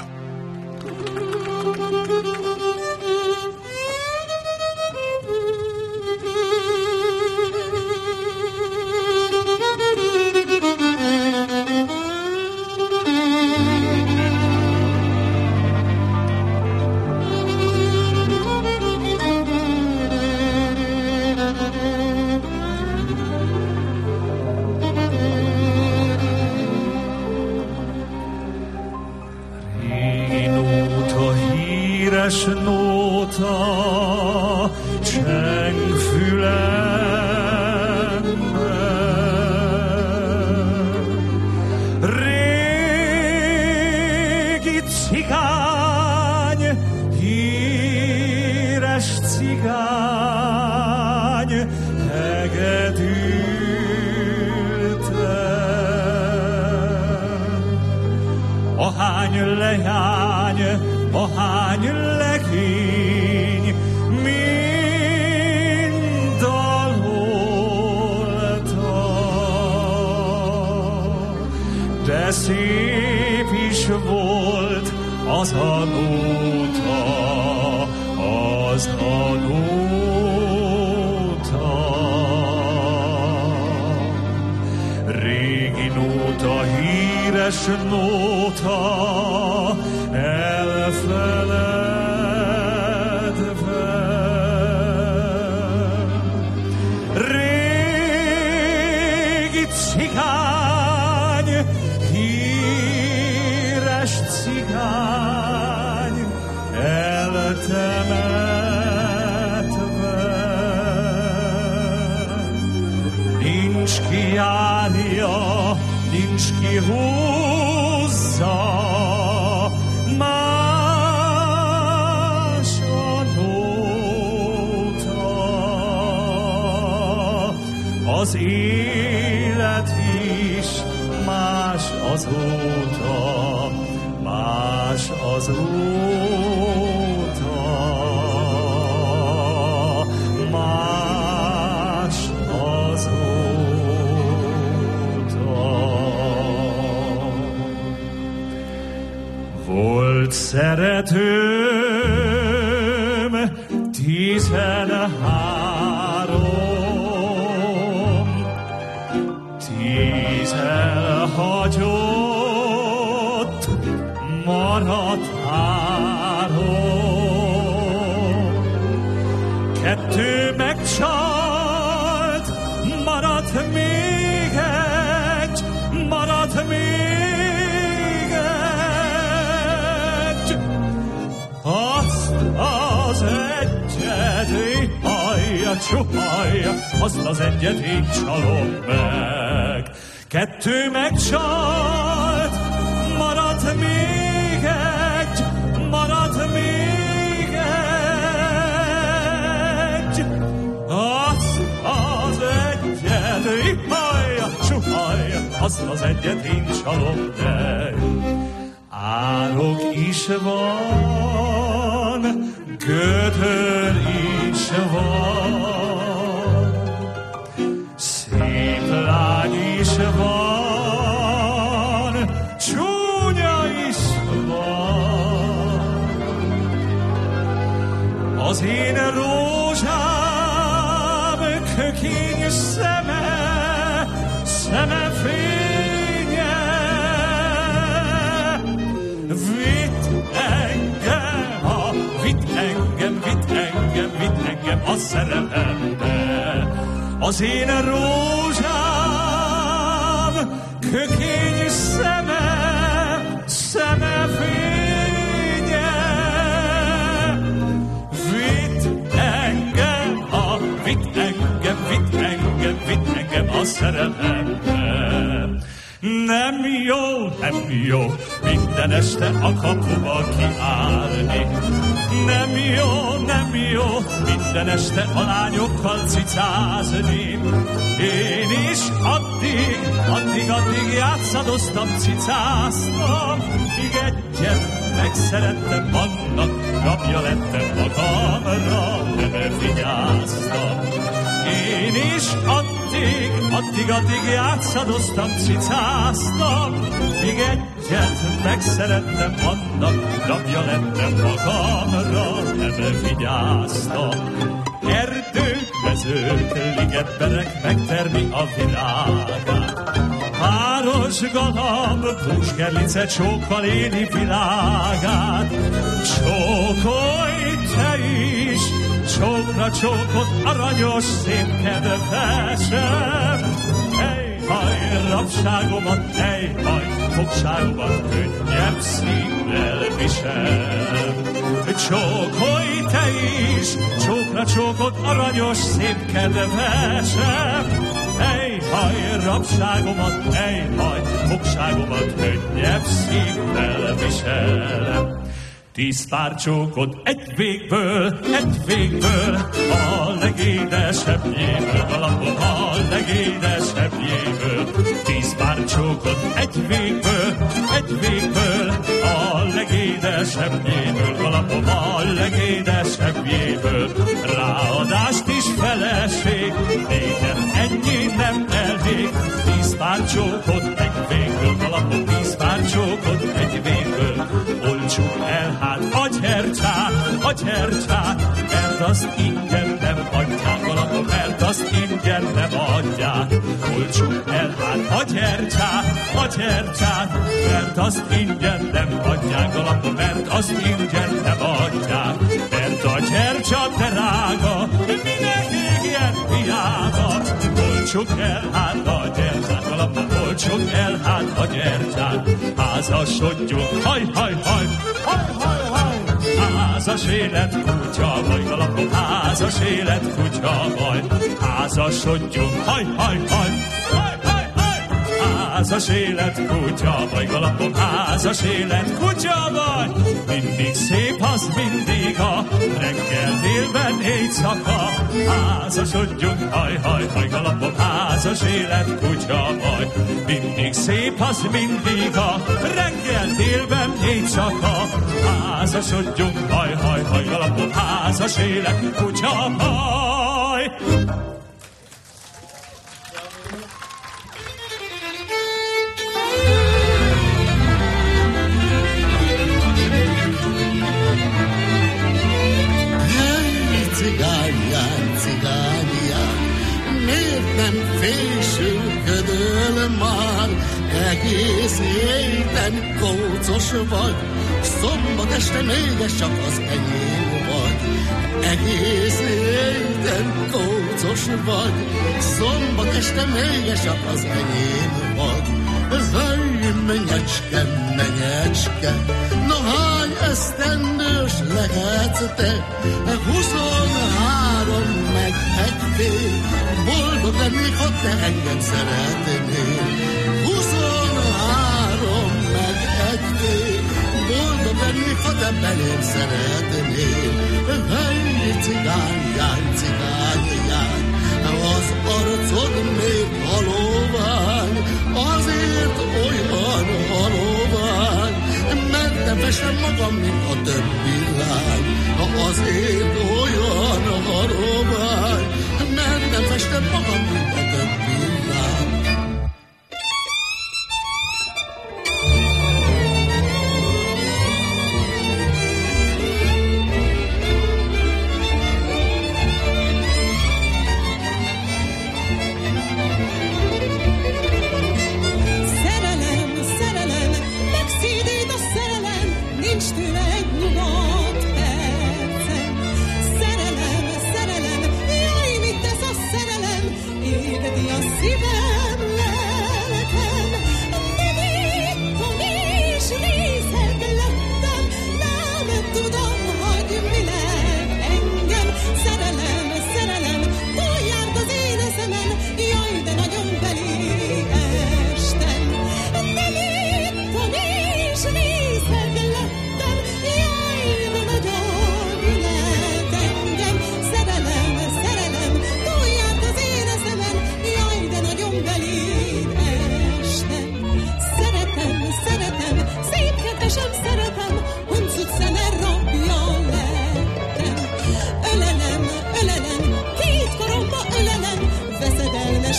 Nóta cseng fülembe, régi cigány, híres cigány, hegedűlte. Ahány leány, ahány legény, mind dalolta, de szép is volt az a nóta, az a nóta. Régi nóta, híres nóta, elfeledve. Régi cigány, híres cigány, eltemetve. Nincs ki állja, nincs ki húzza, más a nóta. Az élet is más azóta, más azóta, más azóta. Volt szeretőm tizenhárom, tíz elhagyott, maradt három. Kettő megcsalt, maradt még egy, maradt még egy. Azt az egyet én hallja, csuhallja, azt az egyet én csalom meg. Kettő megcsalt, maradt még egy, maradt még egy. Azt az egyet én hallja, csuhallja, azt az egyet én csalom meg. Árok is van, gödör is van, szép lány is van, csúnya is van. Az én rózsám kökény szeme, szeme fénye, vitt engem, a, vitt engem, vitt engem, vitt engem a szerelembe. az én rózsám, kökény szeme, szeme fénye. Vitt engem, a, vitt engem, vitt engem, vitt engem a szerelembe. Nem jó, nem jó, minden este a kapuba kiállni. Nem jó, nem jó, minden este a lányokkal cicázni. Én is addig, addig, addig játszadoztam, cicáztam, míg egyet megszerettem, annak rabja lettem magamra, nem vigyáztam. Én is addig, addig, addig játszadoztam, cicáztam, míg egyet megszerettem, annak rabja lettem magamra, nem vigyáztam. Erdők, mezők, ligetberek megtermi a virágát. Páros galamb, búsgerlice csókkal éli világát. Csókolj te is, csókra csókot, aranyos szép kedvesem. Ejhaj, rabságomat, ejhaj, fogságomat könnyebb szívvel viselem. Csókolj te is, csókra csókot, aranyos szép kedvesem. Ejhaj, rabságomat, ejhaj, fogságomat könnyebb szívvel viselem. Tíz pár csókot egy végből, egy végből, a legédesebbjéből, galambom a legédesebbjéből. Tíz pár csókot egy végből, egy végből, a legédesebbjéből, galambom a legédesebbjéből. Ráadást is feleség, nékem ennyi nem elég. Tíz pár csókot egy végből, galambom tíz pár csókot egy végből. Olcsuk el hát a gyertyát, a gyertyát, mert azt ingyen nem adják, galambom, mert azt ingyen nem adják. Olcsuk el hát a gyertyát, a gyertyát, mert azt ingyen nem adják, galambom, mert azt ingyen nem adják. Mert a gyertya drága, minek égjen hiába. Olcsuk el hát a gyertyát, galambom, olcsuk el hát a gyertyát. Házasodjunk, haj, haj, haj, haj, haj, haj. Házas élet kutya vagy, galambom, házas élet kutya vagy. Házasodjunk, haj, haj, haj, haj, haj, haj. Házas élet kutya vagy, galambom, házas élet kutya vagy. Mindig szép az mindig a reggel, délben, éjszaka. Házasodjunk, haj, haj, haj, galambom, házas élet kutya vagy. Mindig szép az mindig a reggel, délben, éjszaka. Házasodjunk, haj, haj, haj, galambom, házas élet kutya vagy. Cigányán, cigányán, miért nem fésülködöl már? Egész héten kócos vagy, szombat este mégis csak az enyém vagy. Egész héten kócos vagy, szombat este mégis csak az enyém vagy. Hölgy, menyecske, menyecske, no hány esztendős lehetsz te? Huszonhárom meg egy fél, boldog lennék, ha te engem szeretnél. Huszonhárom meg egy fél, boldog lennék, ha te belém szeretnél. Hölgy, cigányján, cigányján, az arcod még halóvány, azért olyan halóvány, mert nem fesem magam, mint a többi lány. Azért olyan halóvány, mert nem festem magam, mint a többi lány.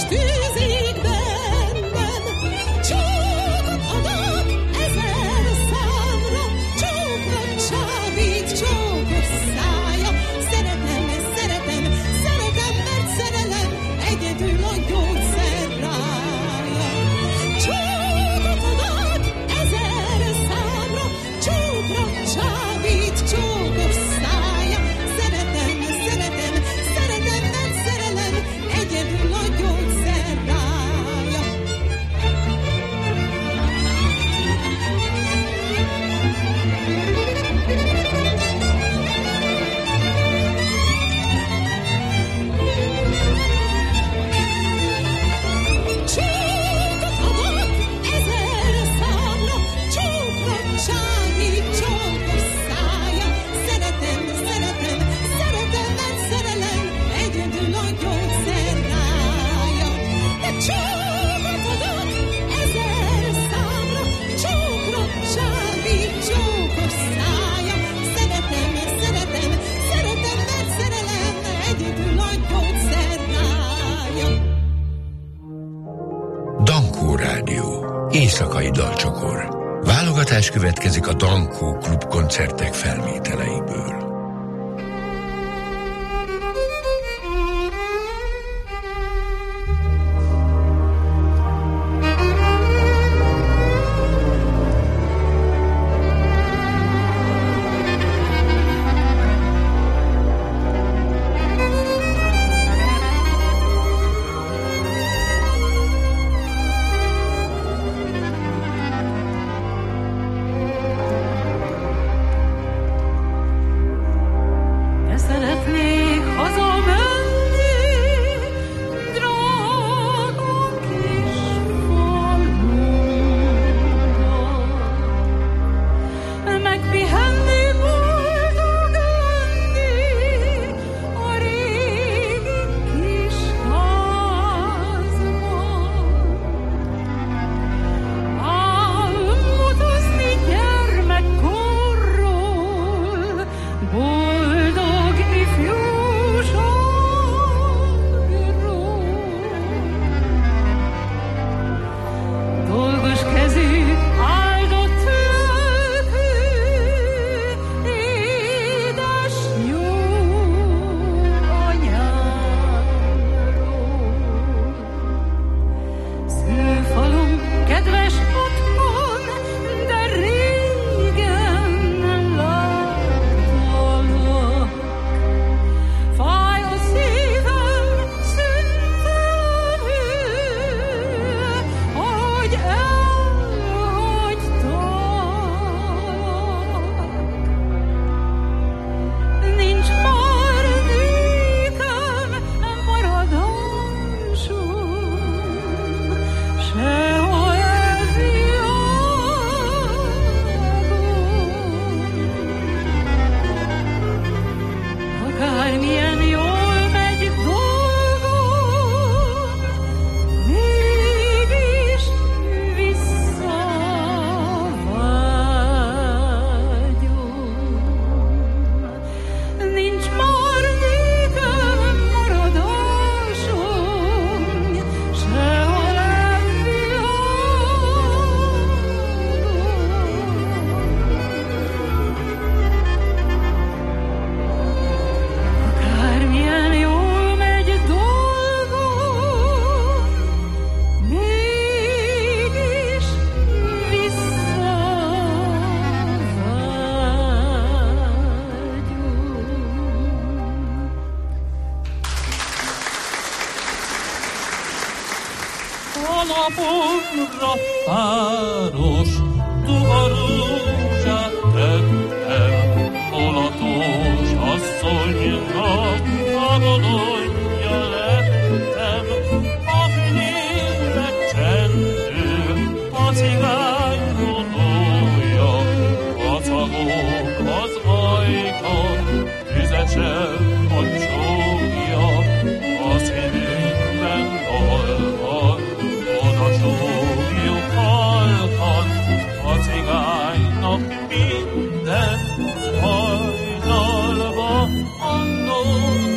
tűzik bennem, csókot adok ezer számra, csókot csábít, csókos szája. Szeretem, szeretem, szeretem, mert szerelem egyedül a gyógyszer rája. Csókot adok ezer számra, csókra csábít, csókos szája. Szeretem, szeretem, szeretem, mert szerelem egyedül a gyógyszer rája. Csókot adok ezer számra, csókra csábít, csókos szája. Szeretem, szeretem, szeretem, mert szerelem egyedül a gyógyszer rája. De csókot adok ezer számra, csókra csábít, csókos szája. Szeretem, szeretem, szeretem, mert szerelem egyedül a gyógyszer rája. Dankó Rádió. Éjszakai dalcsokor. Válogatás következik a Dankó Klub koncertek felvételeiből. napomra páros duvarúzsát tettem, olatos asszonynak magadonja lettem, a fülére csendő, a cigány vonója, kacagok az ajkon, tüzesen a csókja, a szívünkben olvad, oda csókjuk halkan, a cigánynak minden hajnalba, annó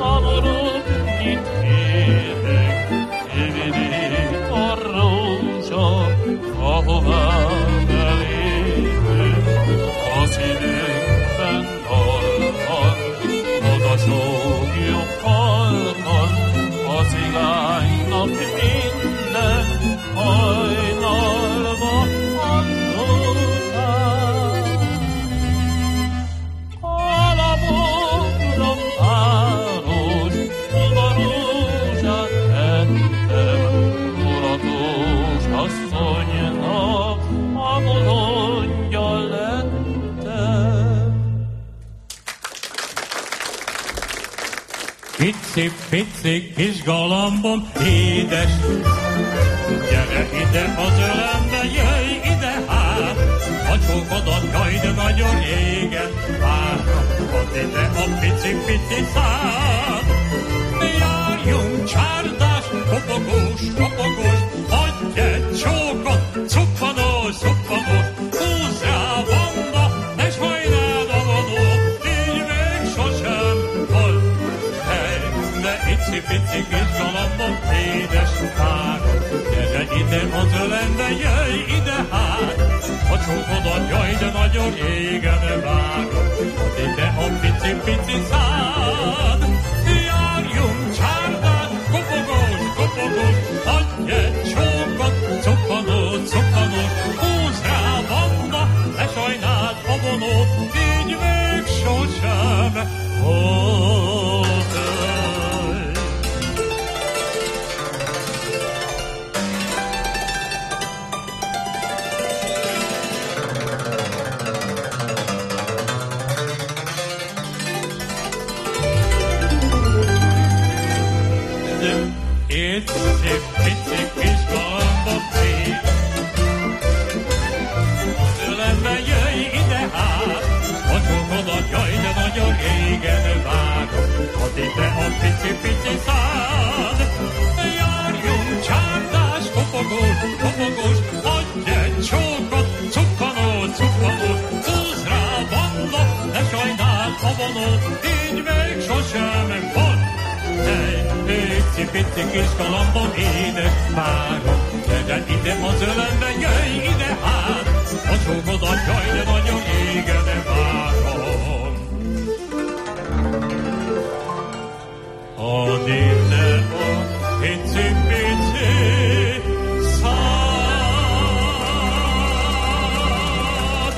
Szamorodnyit érek, évidét a rózsa, ahová belépünk, a szívünkben halkan, oda sógjuk halkan, a cigánynak minden hajnalba andótán. Alapokra páros, oda rózsát tettem, mulatos asszonynak a bolondja lettem. Pici, pici kis galambom, édes, gyere ide az ölembe, jöjj ide hát, a csókodat, jaj, de nagyon régen várom, add ide a pici-pici szád. Járjunk csárdás, kopogós, kopogós, adj egy csókot, cuppanós, cuppanós, húzz rá banda, ne sajnáld a vadót, így még sosem volt. Hely, de icipici kis galambom, édes párom, gyere ide az ölembe, jöjj ide hát, a csókodat, jaj, de nagyon régen várom, add ide a pici-pici szád. Járjunk csárdán, kopogós, kopogós, adj egy csókot, cuppanós, cuppanós, húzz rá banda, ne sajnáld a vonót, így még sosem volt. Pici, pici kis galambom, ég, ölembe jöjj ide hát, a csókodat, jaj, de nagyon régen várom, add ide a pici-pici szád. Járjunk csárdás, kopogós, kopogós, adj egy csókot, cuppanós, cuppanós, húzz rá banda, ne sajnáld a vonót, így még sosem volt. Pici-pici kis galambom, édes párom, gyere ide az ölembe, jöjj ide hát, a csókodat, jaj, de nagyon régen várom. Add ide a pici-pici szád.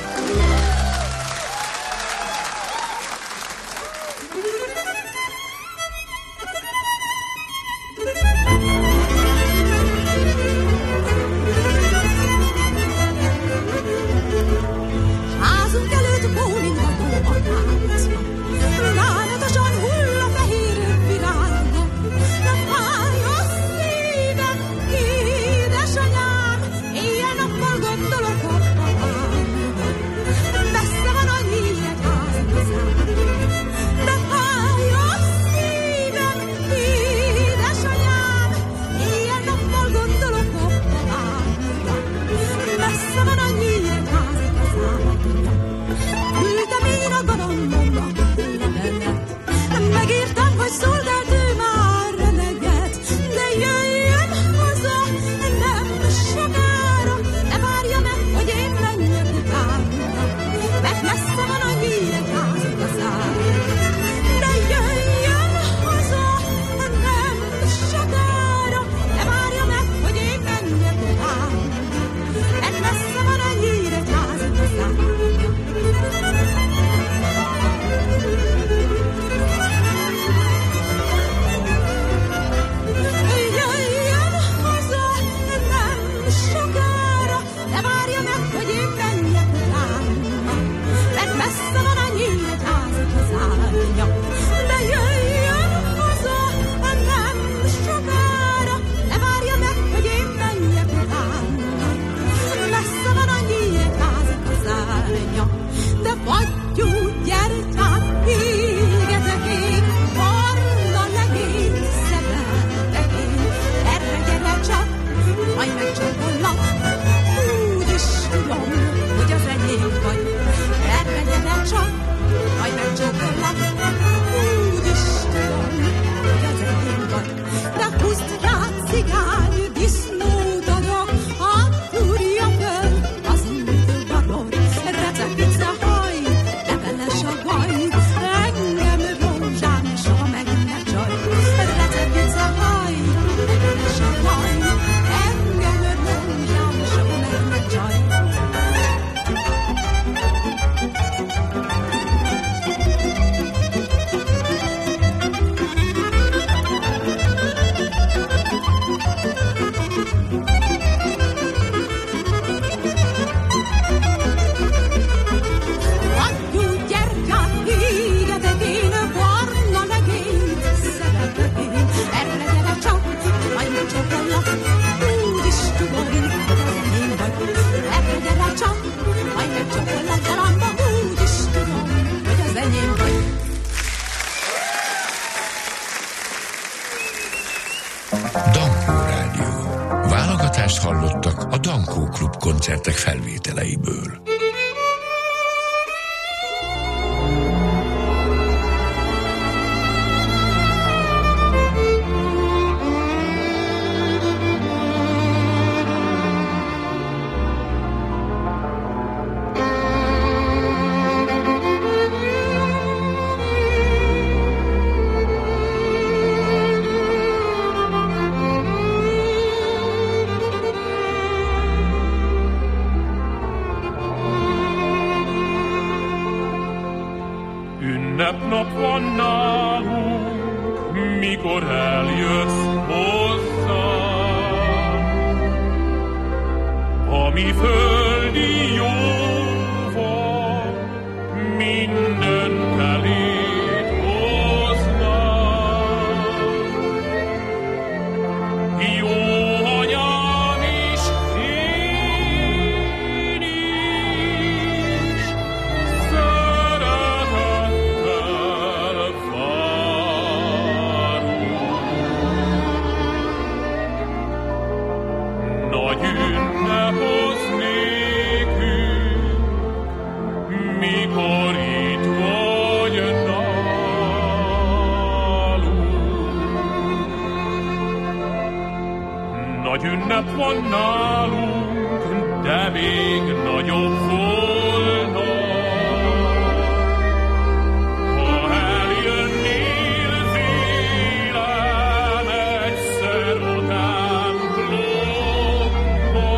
Házunk előtt bólingató a tánc, lánatosan hull a fehér virág. De fáj a szívem, édesanyám, éjjel-nappal gondolok a papám. Messze van a nyílt házam, de fáj a szívem, édesanyám, éjjel-nappal gondolok a papám. Messze van a nyílt házam, küldtem én a galamb koncertek felvételeiből. Ünnepnap van nálunk, mikor eljössz hozzám. Ami földi jóval minden elét hoznám. Jó anyám is, én is szeretettel várunk. Nagy ünnep hoz nékünk, mikor itt vagy nálunk. Nagy ünnep van nálunk, de még nagyobb volna, ha eljönnél vélem egyszer a templomba.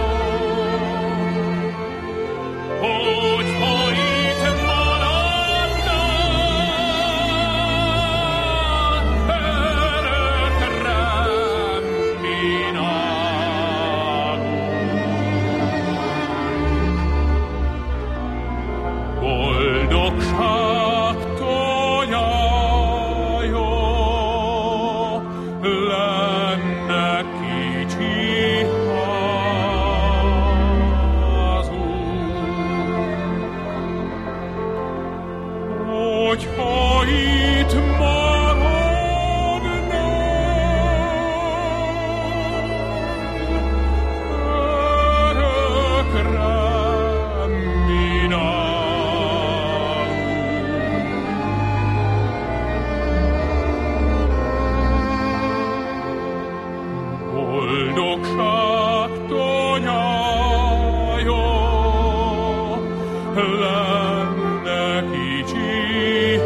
Hogyha itt maradnál, örökre mi nálunk. Boldogság tonyaja lenne kicsi házunk. Hogyha itt maradnál, örökre mi nálunk. Boldogság tonyaja lenne kicsi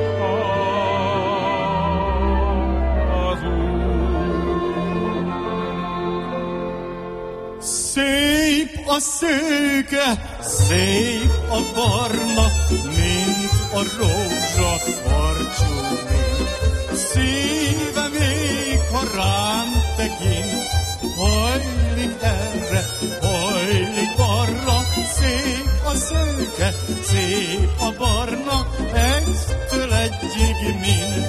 házunk. Szép a szőke, szép a barna, mint a rózsa karcsú. Szíve még, ha rám tekint, hajlik erre, hajlik arra. Szép a szőke, szép a barna, egytől egyig mind.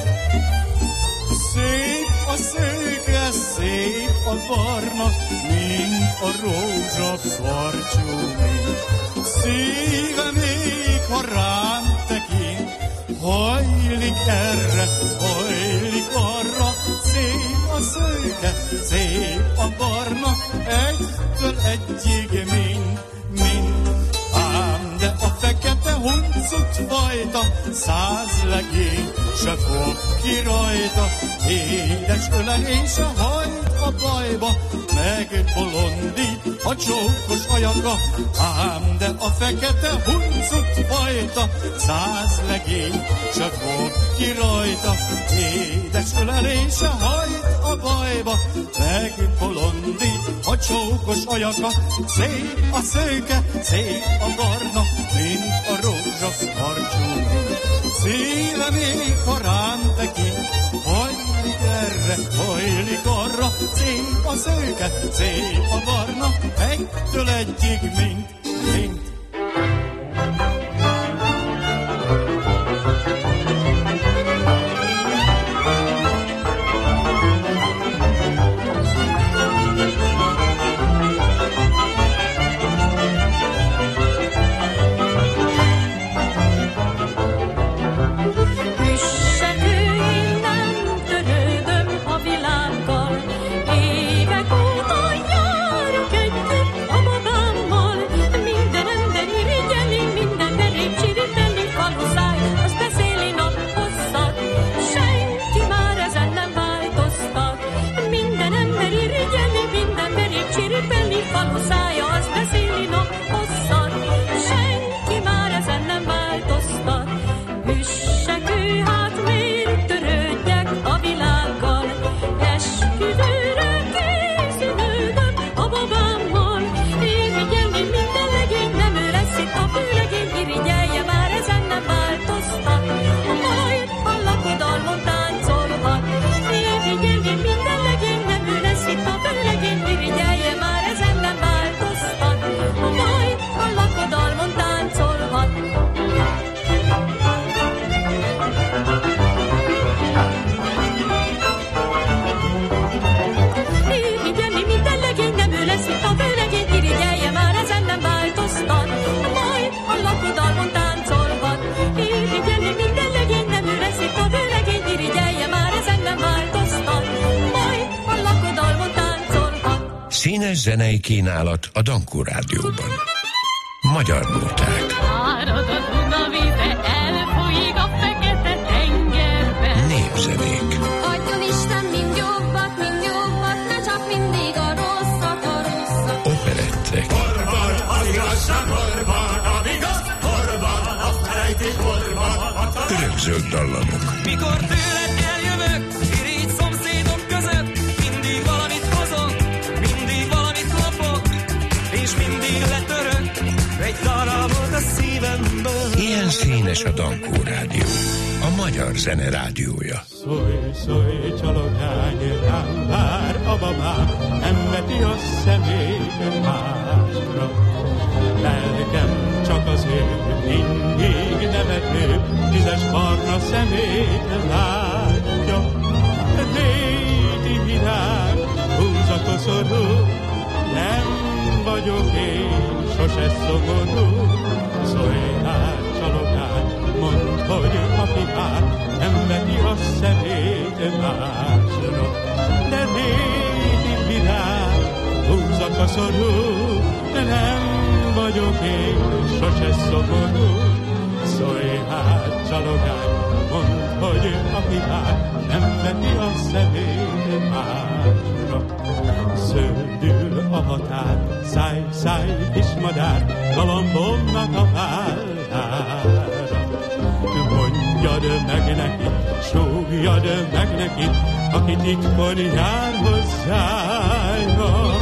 Szép a szőke, szép a barna, mint a rózsa karcsú. Szíve még, ha rám tekint, hajlik erre, hajlik arra. Szép a szőke, szép a barna, egytől egyig mind, mind. Ám de a fekete huncut fajta, száz legény se fog ki rajta. Édes ölelése hajt a bajba, megbolondít a csókos ajaka. Ám de a fekete huncut fajta, száz legény se fog ki rajta. Édes ölelése hajt a bajba, megbolondít a csókos ajaka. Szép a szőke, szép a barna, mint a rózsa karcsú. Szíve még, ha rám tekint, hajlik erre, hajlik arra. Szép a szőke, szép a barna, egytől egyig mind, mind. Évek óta járok együtt a babámmal. zenei kínálat a Dankó Rádióban. Magyar nóták. Árad a Duna víze, elfolyik a fekete tengerbe. Népzenék. Adjon Isten mind jobbat, mind jobbat, ne csak mindig a rosszat, a rosszat. Operettek. Orban, az igazság, orban, a igaz, orban, a felejtik, orban, a Örökzöld dallamok. Mikor tőled eljövök, irigy szomszédok között, mindig valamit hozok, mindig valamit lopok, és mindig letörök egy darabot a szívemből. Ilyen színes a Dankó Rádió, a magyar zene rádiója. Szólj, szólj, csalogány, rám vár a babám, nem veti a szemét másra. Lelkem csak az ő, mindig nevető, tízes barna szemét látja. Réti virág, húz a koszorú, nem vagyok én sose szomorú. Szólj hát, csalogány, mondd, hogy a pipár nem veti a szemét másra. De réti virág, húz a koszorú, nem vagyok én sose szomorú. Szólj hát, csalogány, mondd, hogy a pipár nem veti a szemét másra. Zöldül a határ, száj, száj, kis madár, galambomnak a vállára. Mondjad meg neki, súgjad meg neki, aki titkon jár hozzája.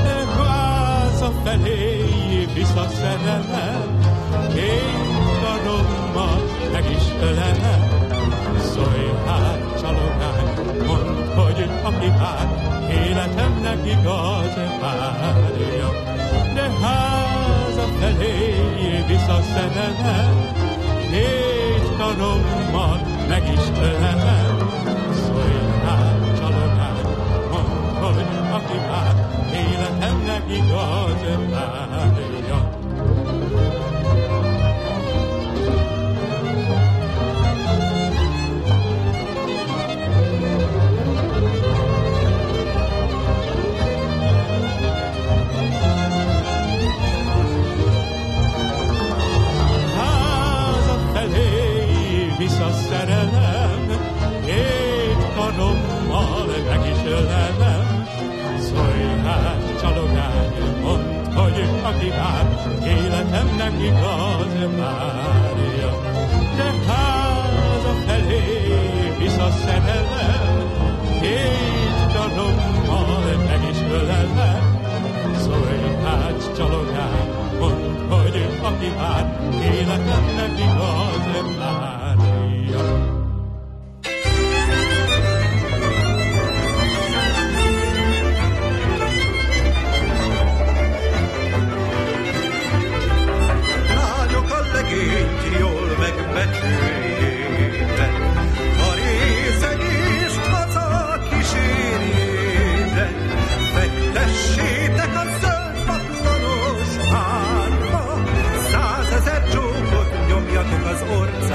Háza felé visz a szerelem, két karommal meg is ölelem. Szólj hát, csalogány, mondd, hogy aki vár, életemnek igaz párja. De háza felé visz a szerelem, két karommal meg is ölelem. Szólj hát, csalogány, mondd, hogy aki vár, életemnek igaz párja. Visz a szerelem, két karommal meg is ölelem. Szólj hát, csalogány, mondd, hogy aki vár, életemnek igaz párja. De háza felé visz a szerelem, két karommal meg is ölelem. Szólj hát, csalogány, mondd, hogy aki vár, életemnek igaz párja. Lányok a legényt jól megbecsüljétek, a részegést haza kísérjétek, fektessétek a zöld patlanos árba, százezer csókot nyomjatok az orc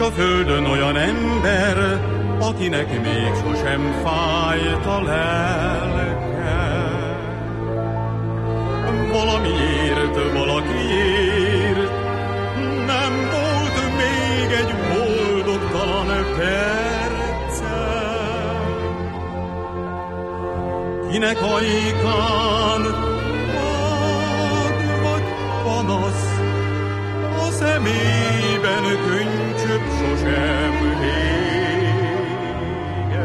a földön olyan ember, akinek még sosem fájt a lelke. Valamiért, valakiért nem volt még egy boldogtalan perce. Kinek ajkán vád vagy panasz, a szemében könycsöp sosem éget.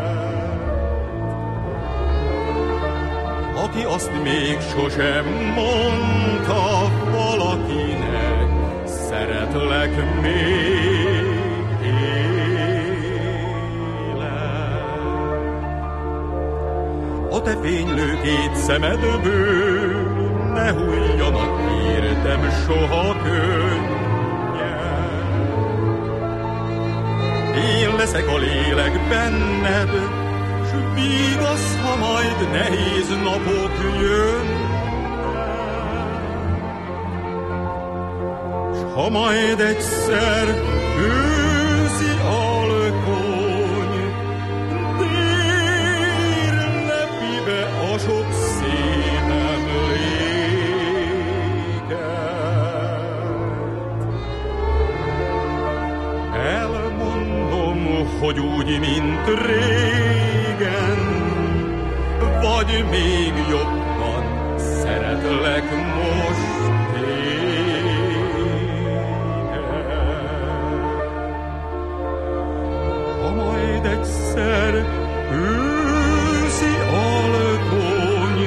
Aki azt még sosem mondta valakinek, szeretlek még élek. A te fénylő két szemedből ne hulljanak értem soha könnyen. Én leszek a lélek benned, s vigasz, ha majd nehéz napok jönnek. S ha majd egyszer őszi alkony déllepibe a sok szívem léket, elmondom, hogy úgy, mint régen, vagy még jobban szeretlek most téged. Ha majd egyszer őszi alkony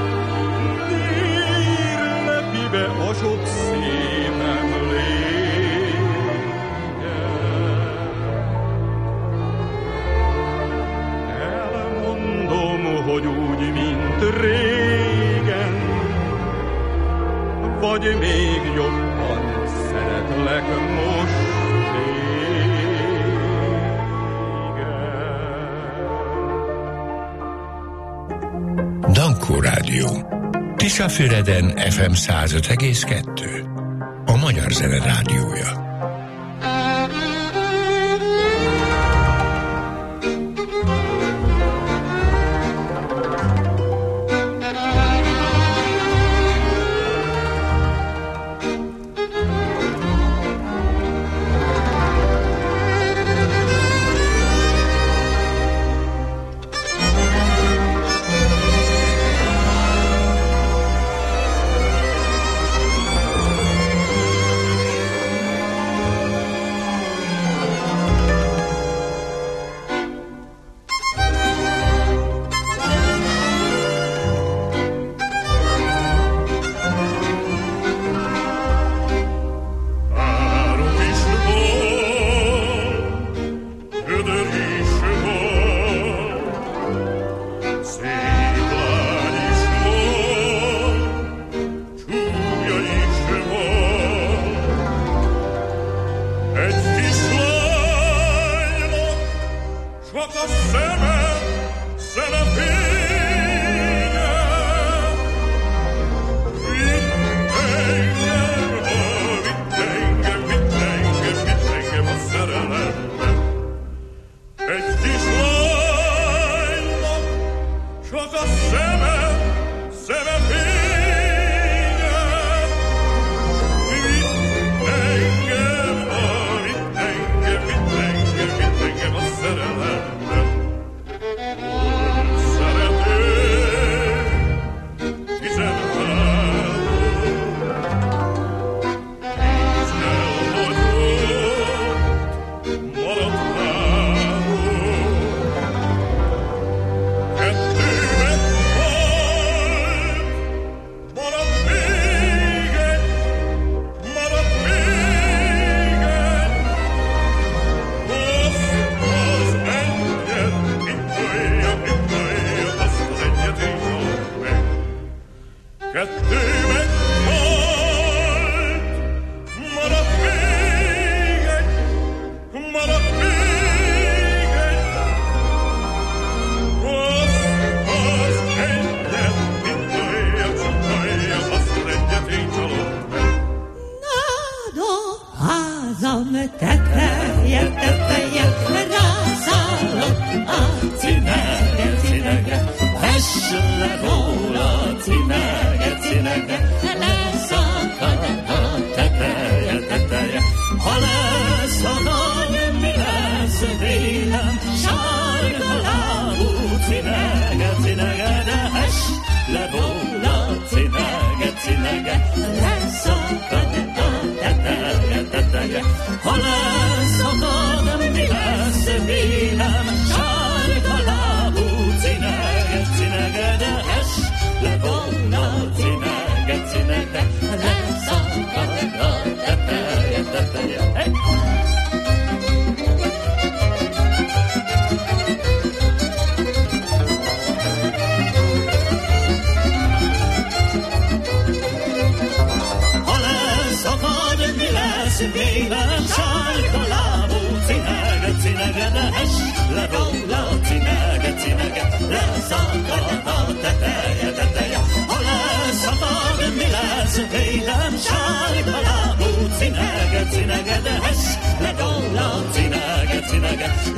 déllepibe a sok szívem léket, elmondom, hogy úgy, mint régen, vagy még jobban szeretlek most téged. Dankó Rádió. Tiszafüreden ef em száz öt egész kettő. A Magyar Zene Rádiója.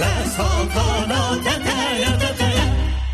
leszakad a teteje, teteje.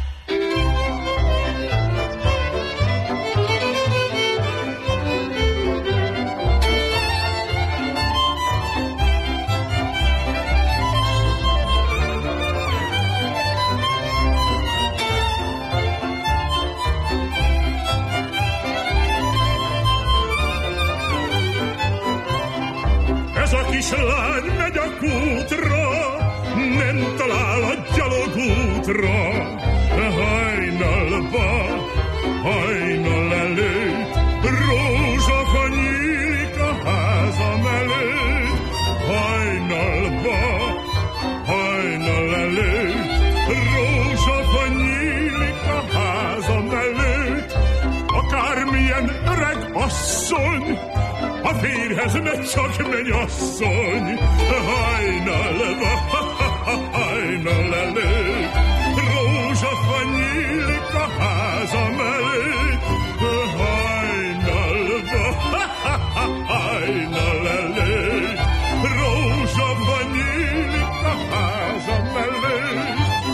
Ez a kislány megy a kútra, nem talál a gyalogútra. Hajnalba, hajnal előtt, rózsafa nyílik a házam előtt. Hajnalba, hajnal előtt, rózsafa nyílik a házam előtt. Akármilyen öreg asszony, a férhez megy, csak mennyasszony. Hajnalba, hajnal előtt, rózsafa nyílik a házam előtt. Hajnalba, hajnal előtt, rózsafa nyílik a házam előtt.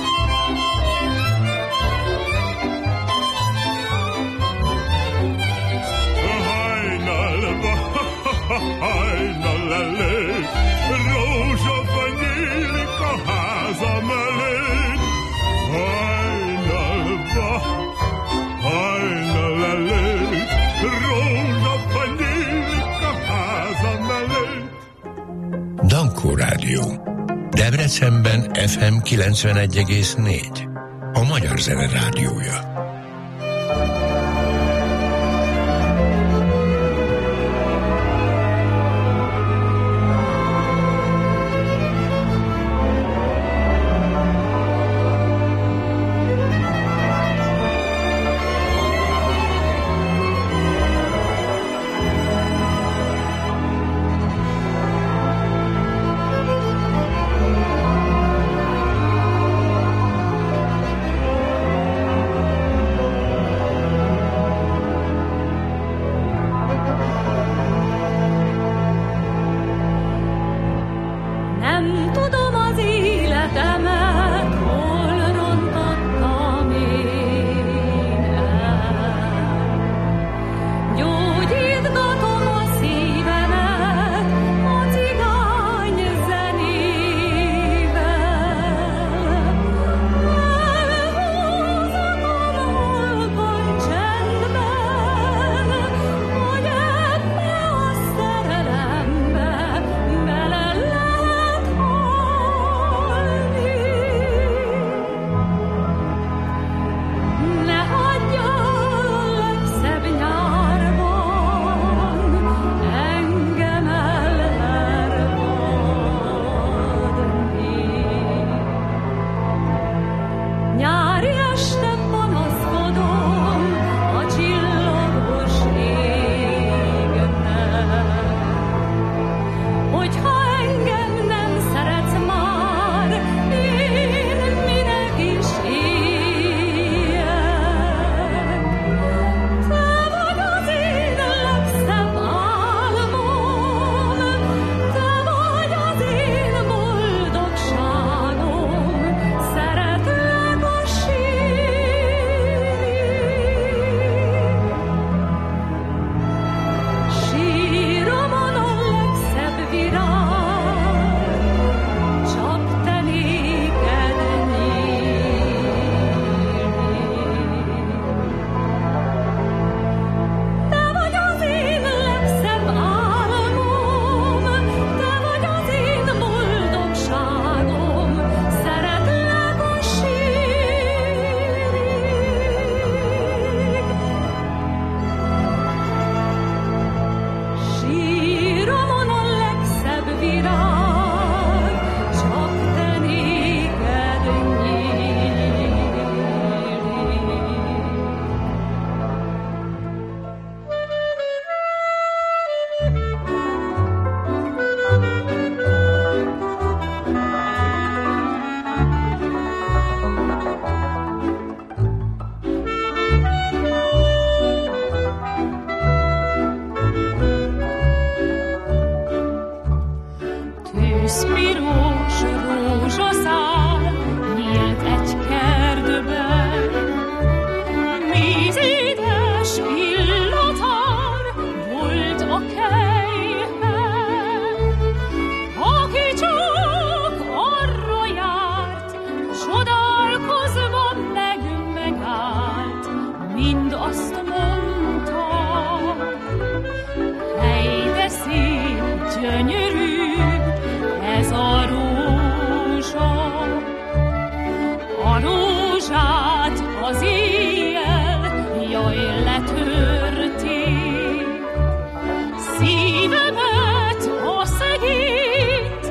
Hajnal előtt, rózsafa nyílik a házam előtt. Hajnalba, hajnal előtt, rózsafa nyílik a házam előtt. Dankó Rádió. Debrecenben ef em kilencvenegy egész négy. A Magyar Zene Rádiója. az éjjel, jaj, letörték. Szívemet, a szegényt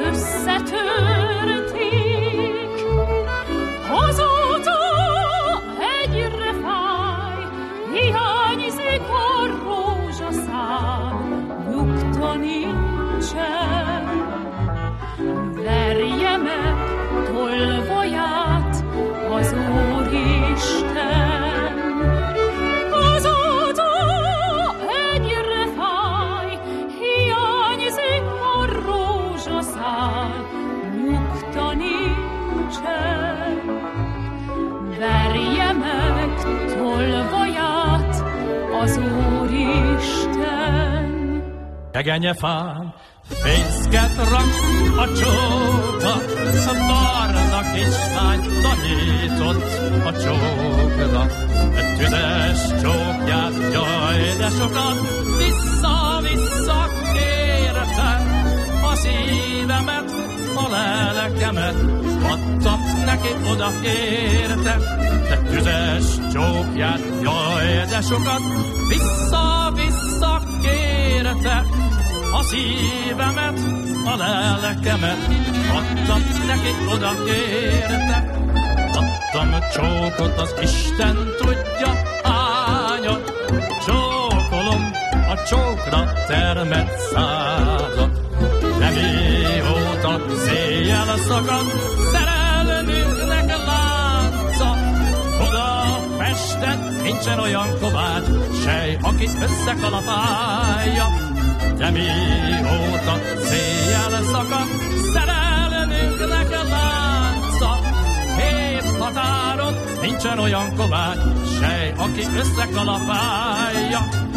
összetörték. Azóta egyre fáj, hiányzik a rózsaszál, nyugta nincsen. Verje meg tolvaját az Úristen. Azóta egyre fáj, hiányzik a rózsaszál, nyugta nincsen. Verje meg tolvaját az Úristen. Hegenyefán fészket rak a csóka, a barna kislány tanított a csókra. Egy tüzes csókját, jaj, de sokat vissza-vissza kérte. A szívemet, a lelkemet, adtam neki, oda kérte. De tüzes csókját, jaj, de sokat vissza-vissza kérte. A szívemet, a lelkemet, adtam neki, oda kérte. Adtam csókot, az Isten tudja hányat. Csókolom a csókra termett százat. De mióta széjjel szakad, szerelmünknek lánca. Budapesten nincsen olyan kovács, sej, aki összekalapálja. De mióta széjjel szakad, szerelmünknek lánca. Hét határon nincsen olyan kovács, sej, aki összekalapálja.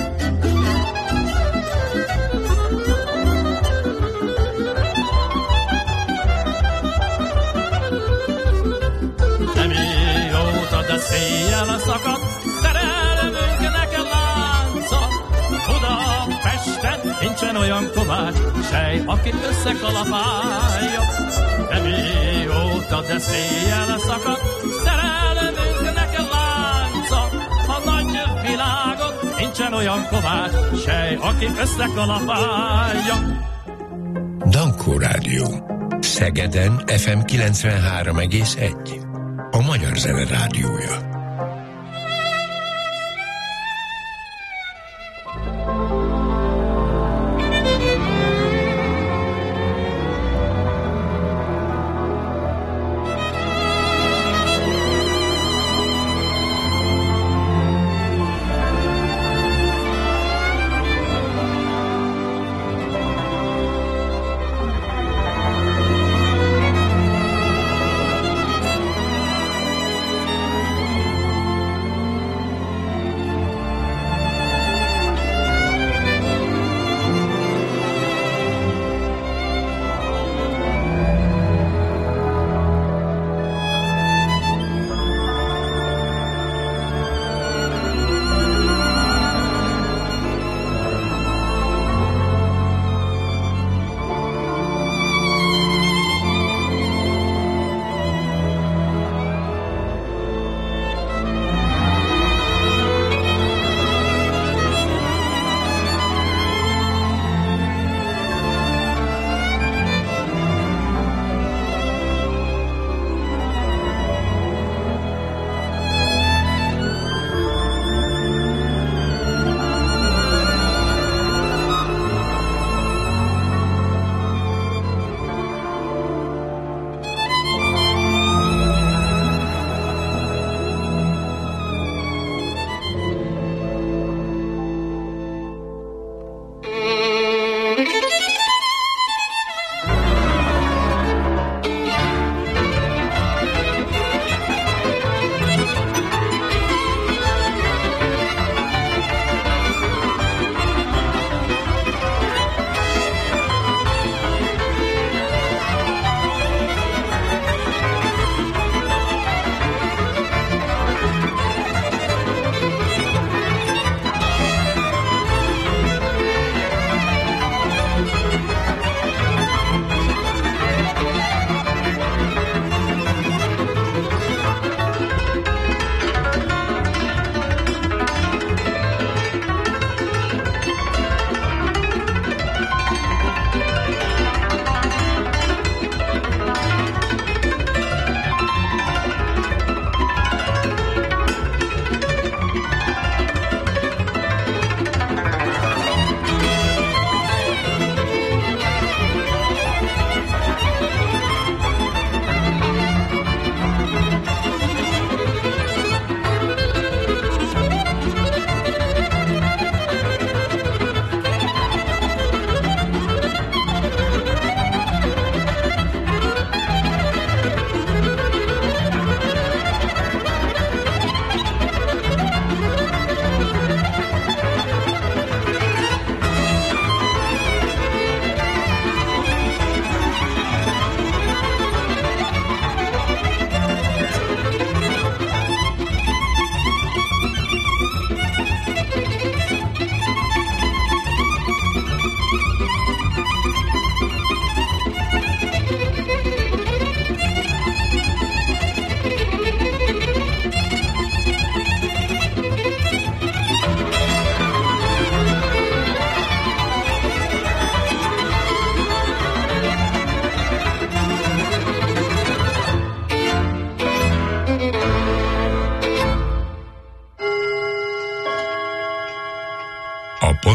De mióta, de széjjel szakad, szerelmünknek lánca. Budapesten nincsen olyan kovács, sej, aki összekalapálja. De mióta, de széjjel szakad, szerelmünknek lánca. A nagy világon nincsen olyan kovács, sej, aki összekalapálja. Dankó Rádió. Szegeden ef em kilencvenhárom egész egy. A Magyar Zene Rádiója.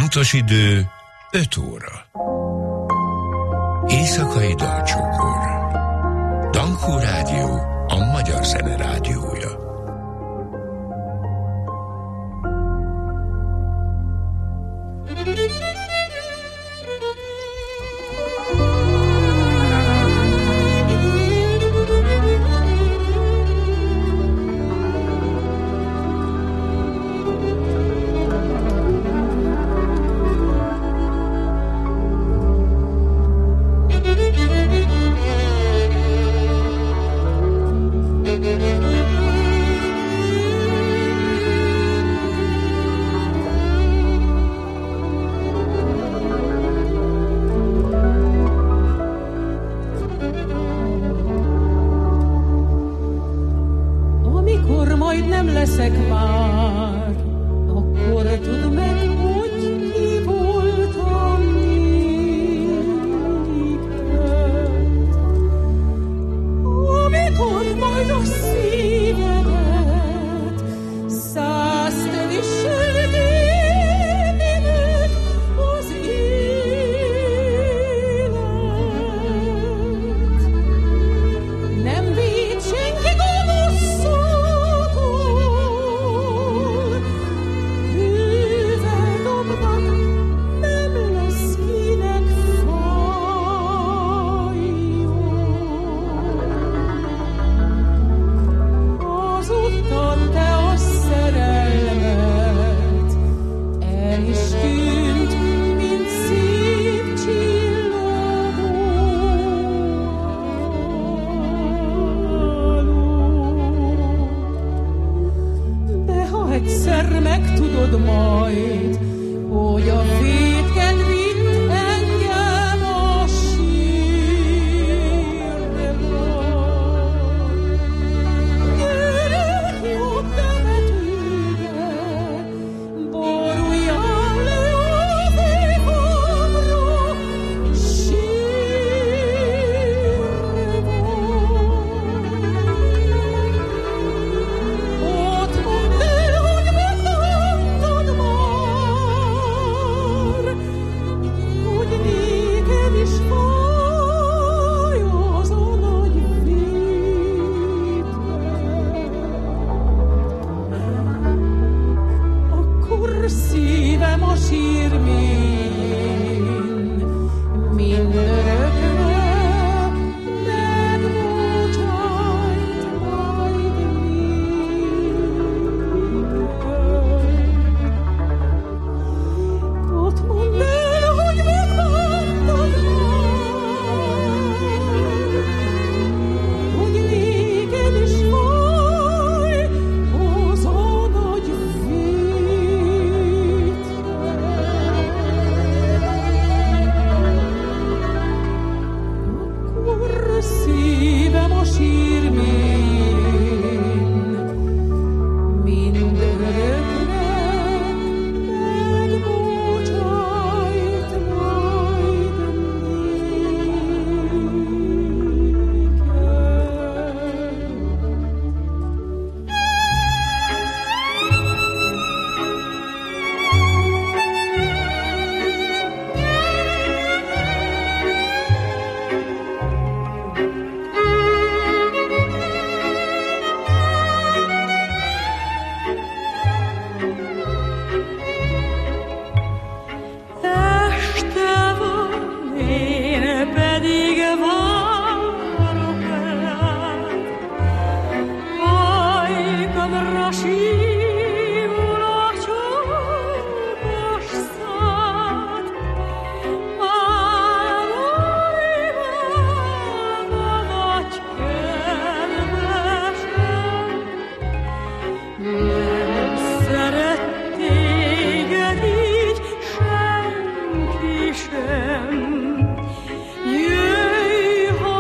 Pontos idő öt óra. Éjszakai dalcsokor. Dankó Rádió, a magyar zene rádiója.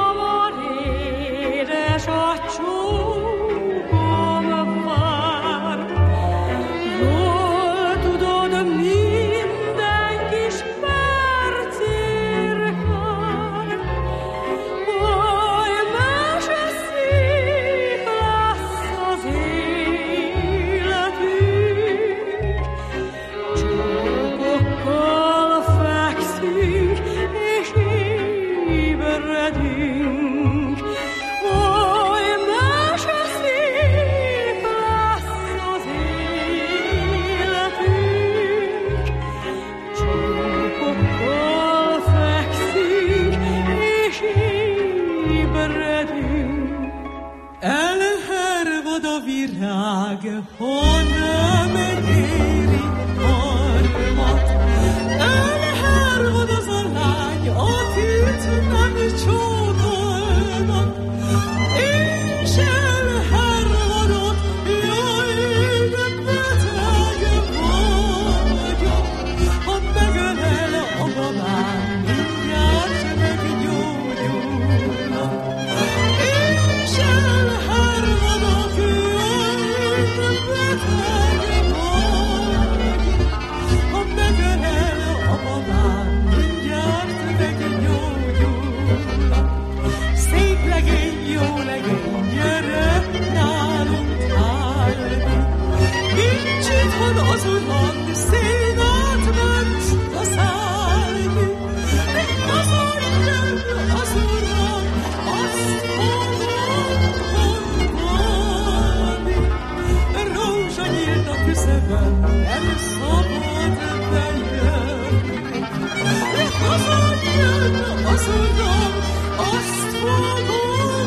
Csókom vár. elvad a virág, ha nem éri harmat. Elhervad az a lány, akit nem csókolnak, és elhervadok, jaj, de beteg vagyok. Ha megölel a babám, mindjárt meggyógyulnak, és elhervadok, jaj, de beteg vagyok. Ha megölel a babám, mindjárt meggyógyulnak. Szép legény, jó legény, gyere nálunk állni. Nincs itthon az uram, szénát ment a szállni. De az anyján az uram, azt fogom mondani. Rózsa nyílt a küszöbön, nem szabad bejönni. De az anyján az uram, azt fogom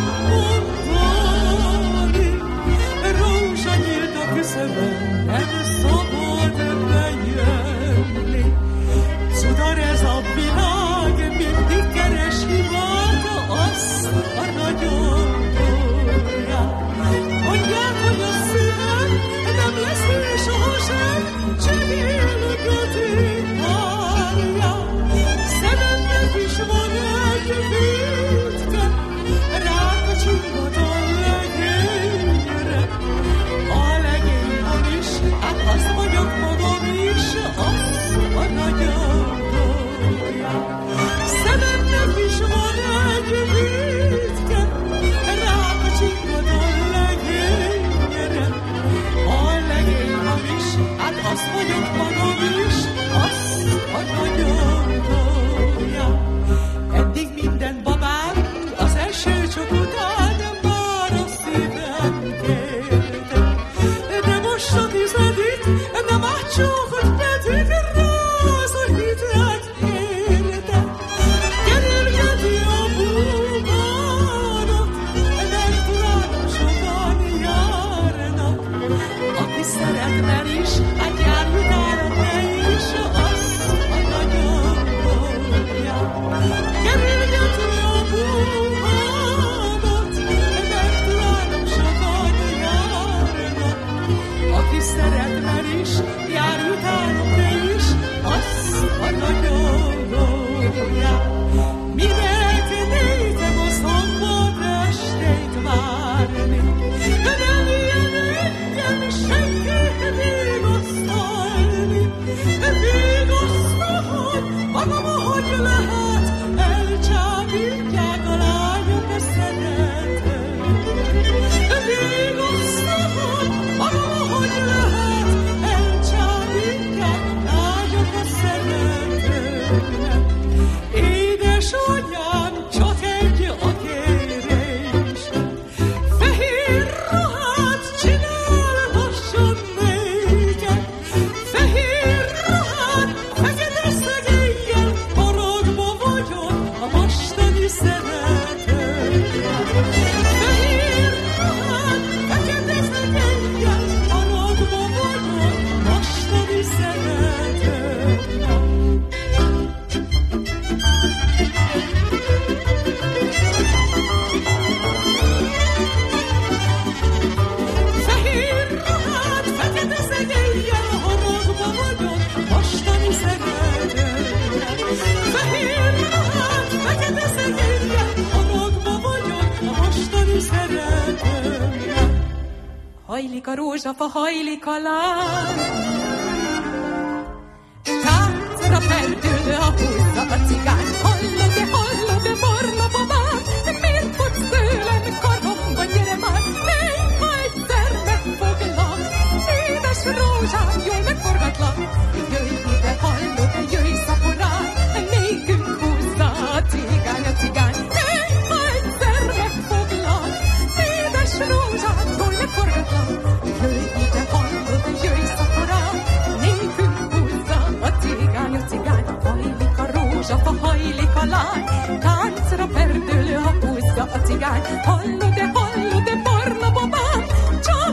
mondani. Rózsa nyílt a küszöbön, nem szabad bejönni. Cudar ez a világ, mindig keres hibát, azt a nagyon dolgát. Mondják, hogy a szívem nem lesz ő sohasem, cserélgeti párját. Szememnek is van egy vétke, rákacsingat a legényre. A legény van is, hát azt vagyok magam is, azt a nagyon dolgát. Szememnek is van egy vétke, rákacsingat a legényre. A legény van is, hát azt vagyok magam is, azt a nagyon dolgát. Eddig minden babám az első csok után már a szívem kérte. De most a tizedik nem átcsókot, pedig ráz a hitet kérte. Kerülgeti a búbának, mert utána sokan járnak. Aki szeretne is, hát jár utána te is, azt a nagyon dolgát. Kerülgeti a búbának, mert utána sokan járnak. Aki szeretne is, jár utána te is, azt a nagyon dolgát. Minek nézem a szombat estét várni, nem ilyen engem senki vigasztalni. Vigasztalod magam, ahogy lehet, elcsábítják a lányok a szeretet. Vigasztalod magam, ahogy lehet, elcsábítják a lányok a szeretet. Édesanyám, csak egy a kérés, fehér ruhát csináltasson nékem. Fehér ruhát, fekete szegéllyel, haragba vagyok a mostani szeretetemmel. Fehér ruhát, fekete szegéllyel, haragba vagyok a mostani szeretetemmel. Fehér ruhát, fekete szegéllyel, haragba vagyok mostani szeretetemmel. Fehér ruhát, fekete szegéllyel, haragba vagyok a mostani szeretetemmel. Hajlik a rózsafa, hajlik a lány, táncra perdül a húzza a cigány. Hallod-e, hallod-e, barna babám, miért fogsz tőlem karomba, gyere már, menj, ha egyszer megfoglak. Édes rózsám, jól megforgatlak, jöjj ide, hallod-e, jöjj szaporán, nékünk húzza a cigány, a cigány. Menj, ha egyszer megfoglak, édes rózsám, jól megforgatlak, jöjj ide, hallod-e, jöjj szaporán, nékünk húzza a cigány, a cigány. Hajlik a rózsafa, hajlik a lány, táncra perdül, ha húzza a cigány. Hallod-e, hallod-e, barna babám, csak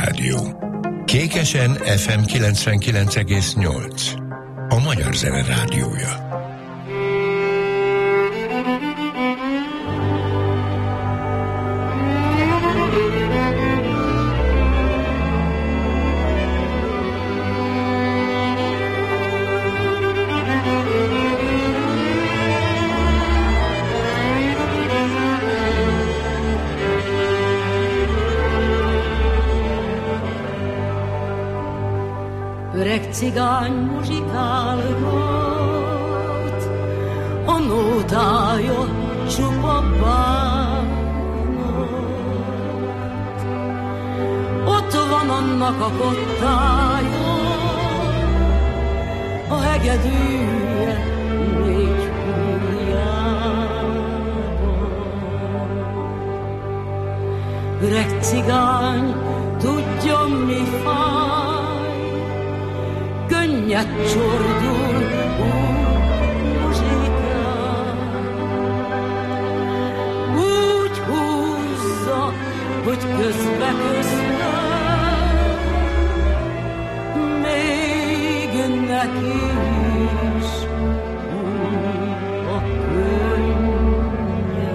Rádió. Kékesen ef em kilencvenkilenc egész nyolc. A Magyar Zene Rádiója. Öreg cigány muzsikálgat, a nótája csupa bánat. Ott van annak a kottája, a hegedűje négy hújjában. Öreg cigány, tudja mi fáj, könnyed csordul muzsikán. Úgy húzza, hogy közbe-közbe még neki is új a könnye.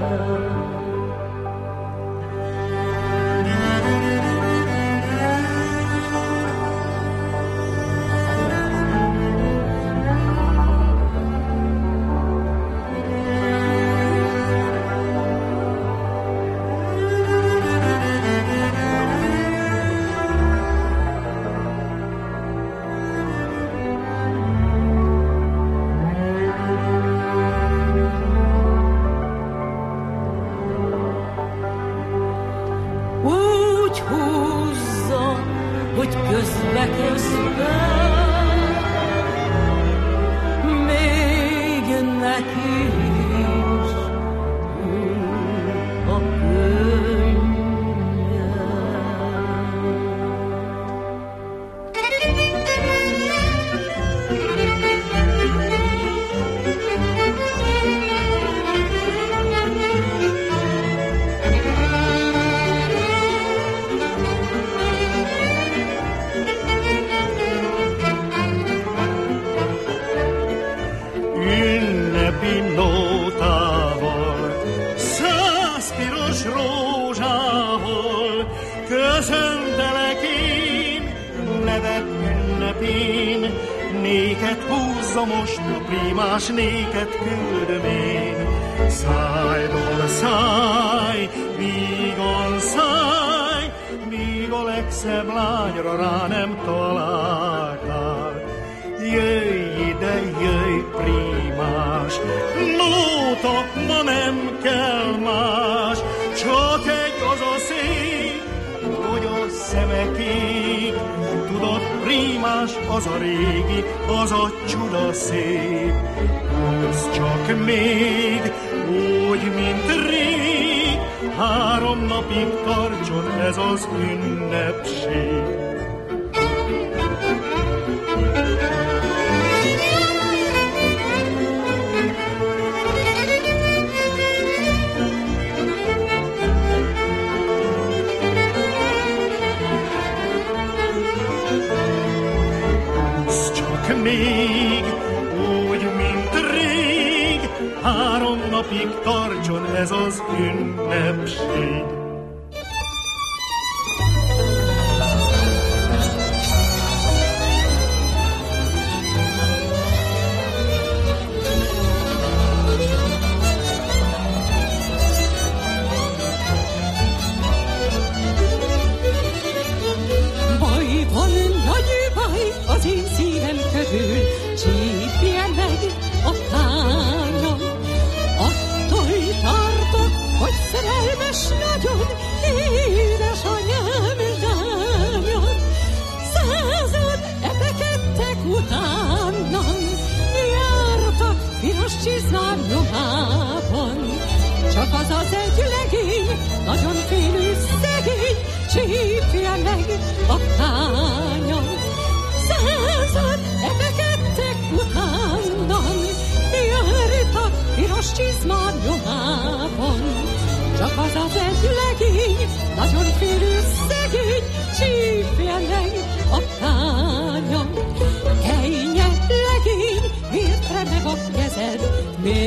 Néked küldöm én, szájról száj, vígon száj, míg a legszebb lányra rá nem találtál. Jöjj ide, jöjj, primás, nóta, ma nem kell más, csak egy az a szép, hogy a szemekig, tudod, primás, az a régi, az a csuda szép. Húzz csak még, úgy, mint rég, három napig tartson ez az ünnepség. Húzz csak még, úgy, mint rég, három napig tartson ez az ünnepség. Baj van, nagy baj az én szívem körül, csípje meg a tányom. Attól tartok, hogy szerelmes nagyon, édesanyám lányom. Század epekedtek utánam, jártak piros csizmám nyomában. Csak az az egy legény, nagyon félő szegény, csípje meg a tányom. Század epekedtek utánam, jártak piros csizmám nyomában. Csak az az egy legény, nagyon félő szegény,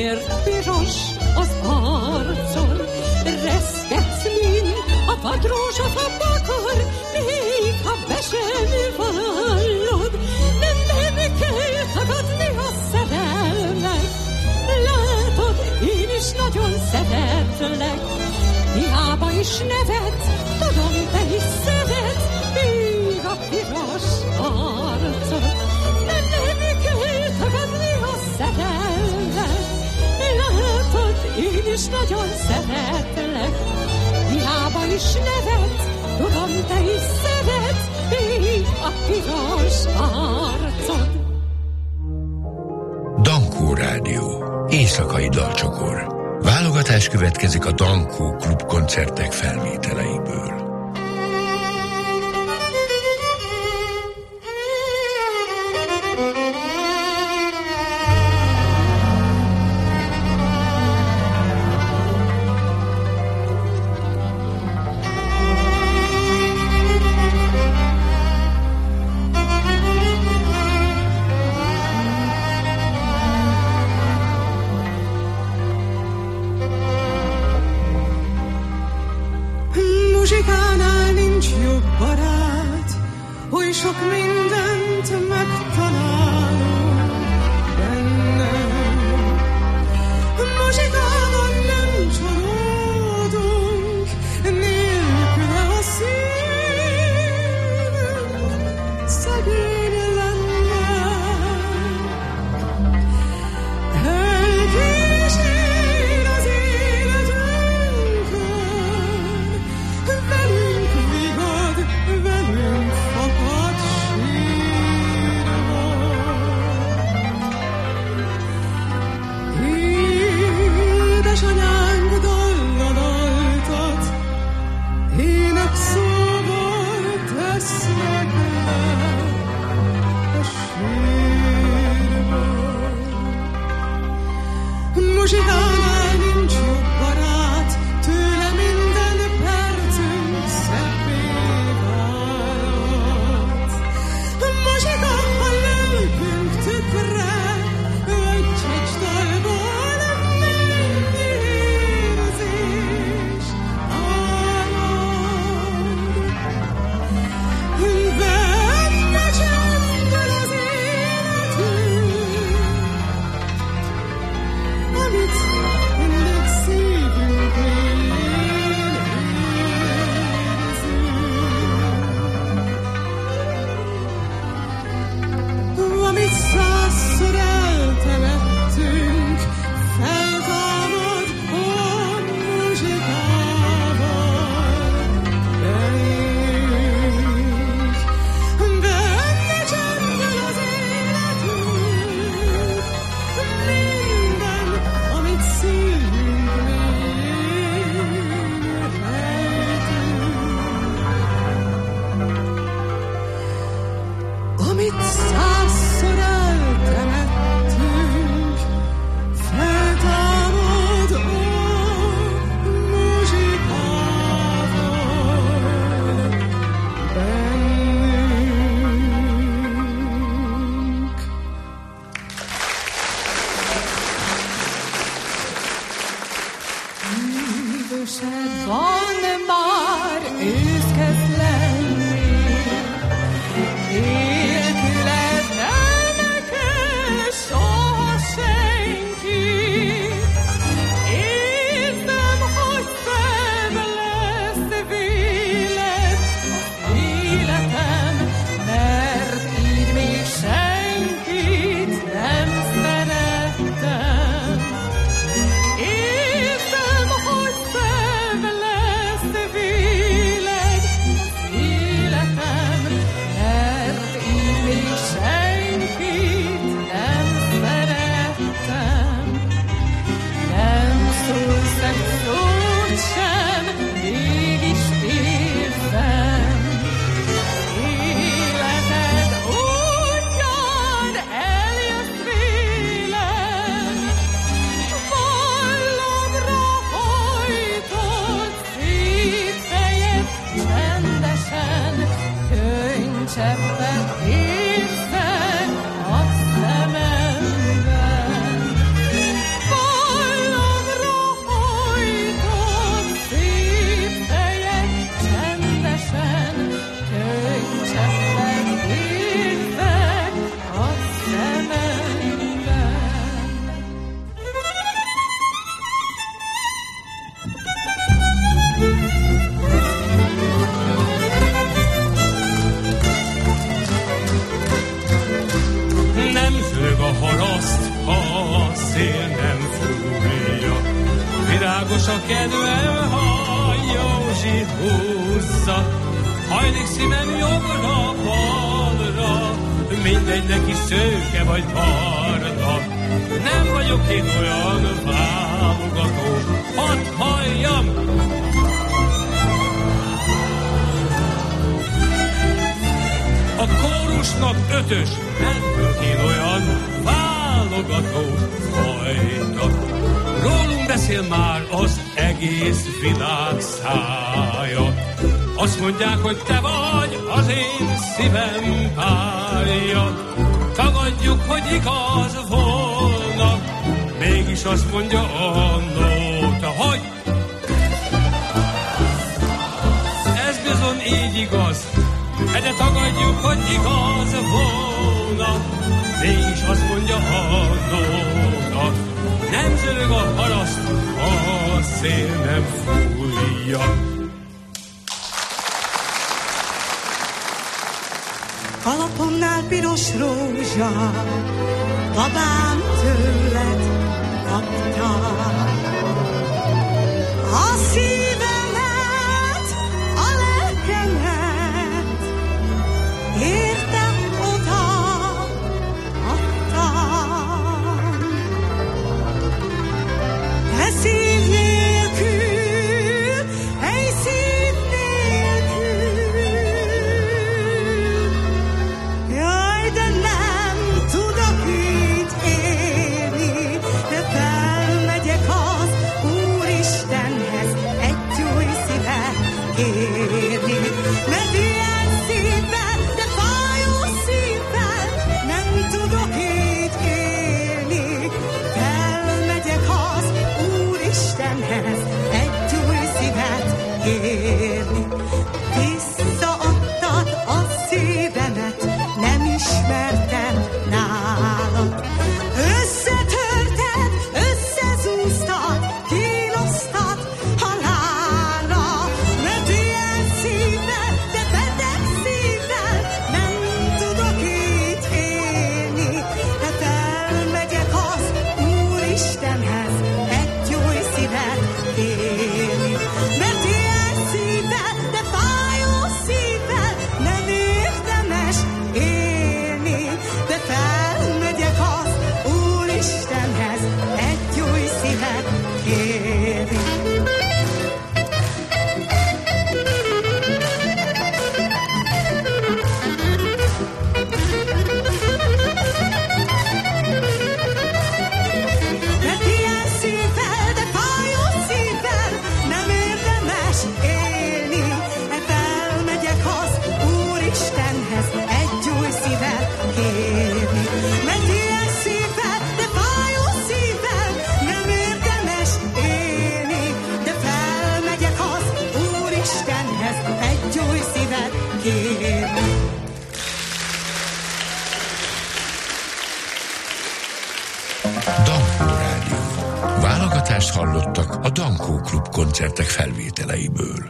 miért piros az arcod? Reszketsz, mint a vadrózsafa bakar, még ha be sem vallod. De nem kell tagadni a szerelmet. Látod, én is nagyon szeretlek. Hiába is nevet, tudom, te is szeret, még a piros arcod. De nem kell tagadni a szerelmet. Látod, én is nagyon szeretlek. Hiába is nevet, tudom, te is szeret, még a piros arcod. Dankó Rádió. Éjszakai dalcsokor. Válogatás következik a Dankó Klub koncertek felvételeiből. Muzsikánál nincs jobb barát, oly sok mindent megtalálunk bennem. Muzsikában nem csalódunk, nélküle a szívünk szegény lenne. Elkísér az életünkön, velünk vigad, velünk fakad sírva. Édesanyánk dallad altat, ének szóval tesznek le a sírba. Muzsikánál nincs jobb barát, tőle minden percünk szebbé vált. Muzsika a lelkünk tükre, egy egy dalból mennyi érzés árad. Benne csendben az életünk, amit mindig szívünk mélyén érzünk. Amit százszor eltemettünk, feltámad a muzsikával bennünk. Benne csendben az életünk, minden, amit szívünk mélyén rejtünk. Amit százszor eltemettünk, feltámad a muzsikával bennünk. Idősebb van már, ősz kezd lenni, nélküled nem kell soha senki. Érzem, hogy szebb lesz vélet az életem, mert így még senkit nem szerettem. Érzem, hogy szebb lesz vélet az életem, mert így még senkit nem szerettem. Nem szólsz egy szót sem, mégis érzem. Életed útján eljössz vélem, vallomra hajtott szép fejed csendesen, könycseppet érzek a szememben. a kedvem, ha Józsi húzza, hajlik szívem jobbra, balra, mindegy neki szőke vagy barna. Nem vagyok én olyan válogató, hadd halljam! A kórusnak ötös, nem vagyok én olyan válogató fajta. Rólunk beszél már az egész világ szája. Azt mondják, hogy te vagy az én szívem párja. Tagadjuk, hogy igaz volna, mégis azt mondja a nóta, hogy ez bizony így igaz, de tagadjuk, hogy igaz volna, mégis azt mondja a nóta. Nem zörög a paraszt, a szél nem fújja. Kalapomnál piros rózsa, babám tőled kaptam. A szívemet, a lelkemet, értem oda adtam. Te szív nélkül, egy szív nélkül, jaj, de nem tudok így élni, de felmegyek az Úristenhez egy új szívet kérni. Mert ilyen szívvel, de fájó szívvel nem tudok így élni. Felmegyek az Úristenhez egy új szívet kérni. Visszaadtad a szívemet, nem ismertem nálad. Összetörted, összezúztad, kínosztad halálra. Mert ilyen szívvel, de beteg szívvel nem tudok így élni. De felmegyek az Úristenhez egy új szívet kérni. Mert ilyen szívvel, de fájó szívvel nem érdemes élni. De felmegyek az Úristenhez egy új szívet kérni. Mert ilyen szívvel, de fájó szívvel nem érdemes élni. Felmegyek az Úristenhez egy új szívet kérni. Mert ilyen szívvel, de fájó szívvel nem érdemes élni. De felmegyek az Úristenhez egy új szívet kérni. Dankó Rádió. Válogatást hallottak a Dankó Klub koncertek felvételeiből.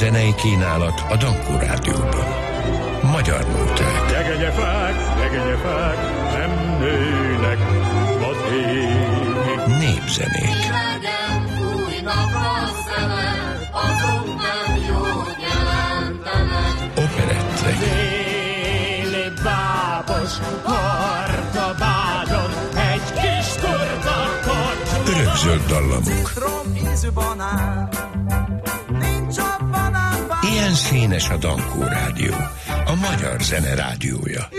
zenei kínálat a Dankó Rádióban. Magyar nóták. Jegegyefák, jegegyefák, nem nőnek az égig. Népzenék. Legyen fújnak a szemek, azok nem jót jelentenek. Operettek. Déli bábos hordobádon egy kis kurva korcsú. Örökzöld dallamok. Ilyen színes a Dankó Rádió, a magyar zene rádiója.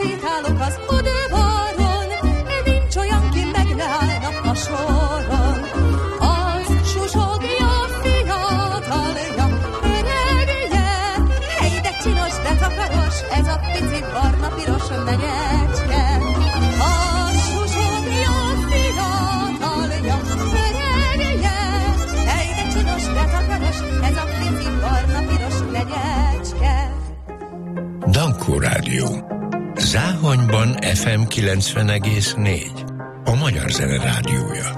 sétálok az udvaron, nincs olyan, ki meg ne állna a soron. Az susogja fiatalja, öregje, hely de csinos, de takaros, ez a pici barna-piros megyecske. Az susogja fiatalja, öregje, hely de csinos, de takaros, ez a pici barna-piros megyecske. Dankó Rádió. Záhonyban ef em kilencven egész négy. A Magyar Zene Rádiója.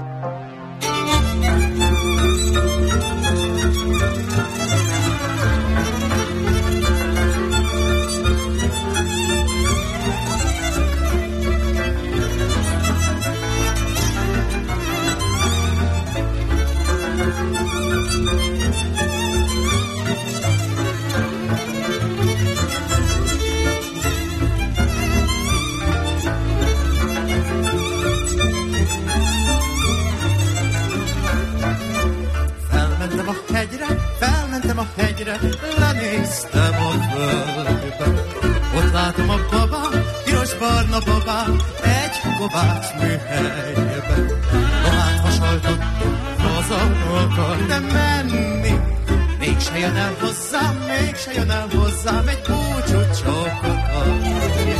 Felmentem a hegyre, lenéztem a völgybe. Ott látom a baba, piros-barna babám, egy kovács műhelyben. Nohát hasaltott, rozok de menni, mégse jön el hozzám, mégse jön el hozzám, egy búcsú csókot adni.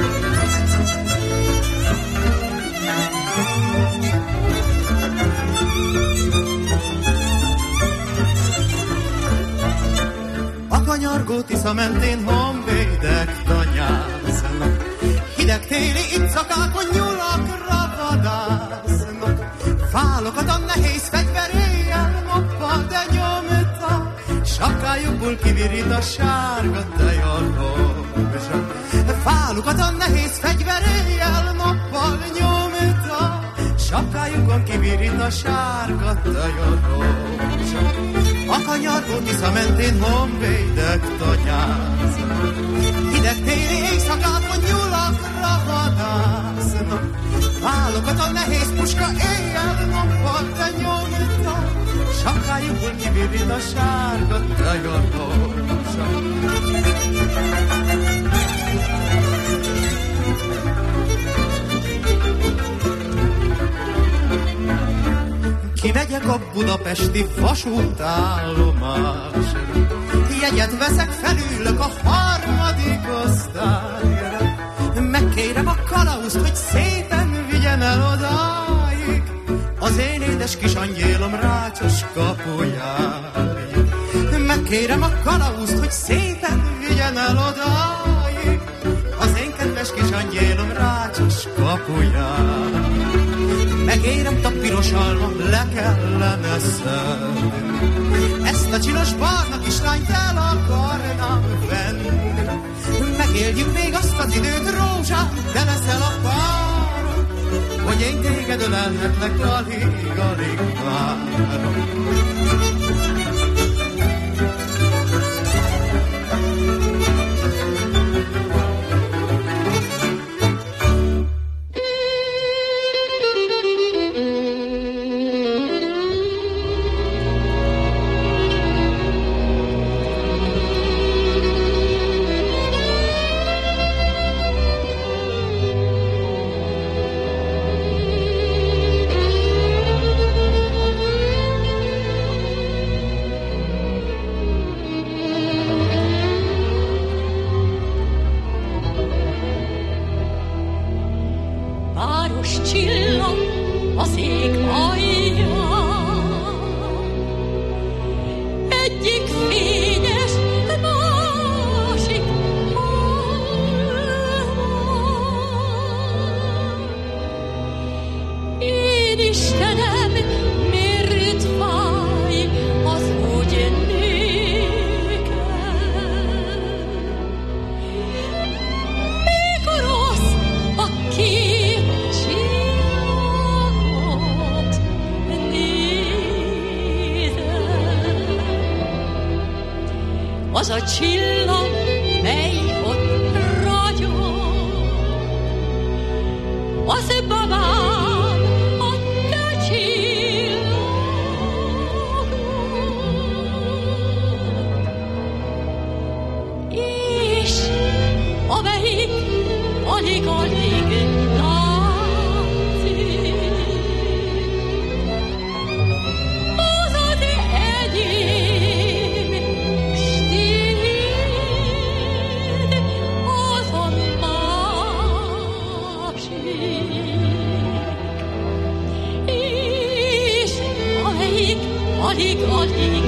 A kanyargó Tisza mentén honvédek tanyáznak, hideg téli ittzakákon nyulakra vadásznak. Fálokat a nehéz fegyveréjjel moppal, de nyomta, sapkájukból kivirít a sárga tejarózsa. Fálukat a nehéz fegyveréjjel moppal nyomta, sapkájukon kivirít a sárga tejarózsa. A kanyargó Tisza mentén honvédek tanyáznak, hideg téli éjszakákon nyulakra vadásznak. Válokat a nehéz puska éjjel-nappal, de nyomta, sapkájukból kivirít a sárga tejarózsa. Kimegyek a budapesti vasútállomásra, jegyet veszek, felülök a harmadik osztályra. Megkérem a kalauzt, hogy szépen vigyen el odáig, az én édes kis angyélom rácsos kapujáig. Megkérem a kalauzt, hogy szépen vigyen el odáig, az én kedves kis angyélom rácsos kapujáig. Megérem a piros alma, le kellene szedni, ezt a csinos barna kislányt el akarnám venni. Megéljük még azt az időt, rózsám, te leszel a párom, hogy én téged ölelhetlek, alig, alig várom. Az a csillag, mely ott ragyog, az babám, a te csillagod. És amelyik a alig, alig látszik. Az az egyén stíd, az a másik. És alig, alig, alig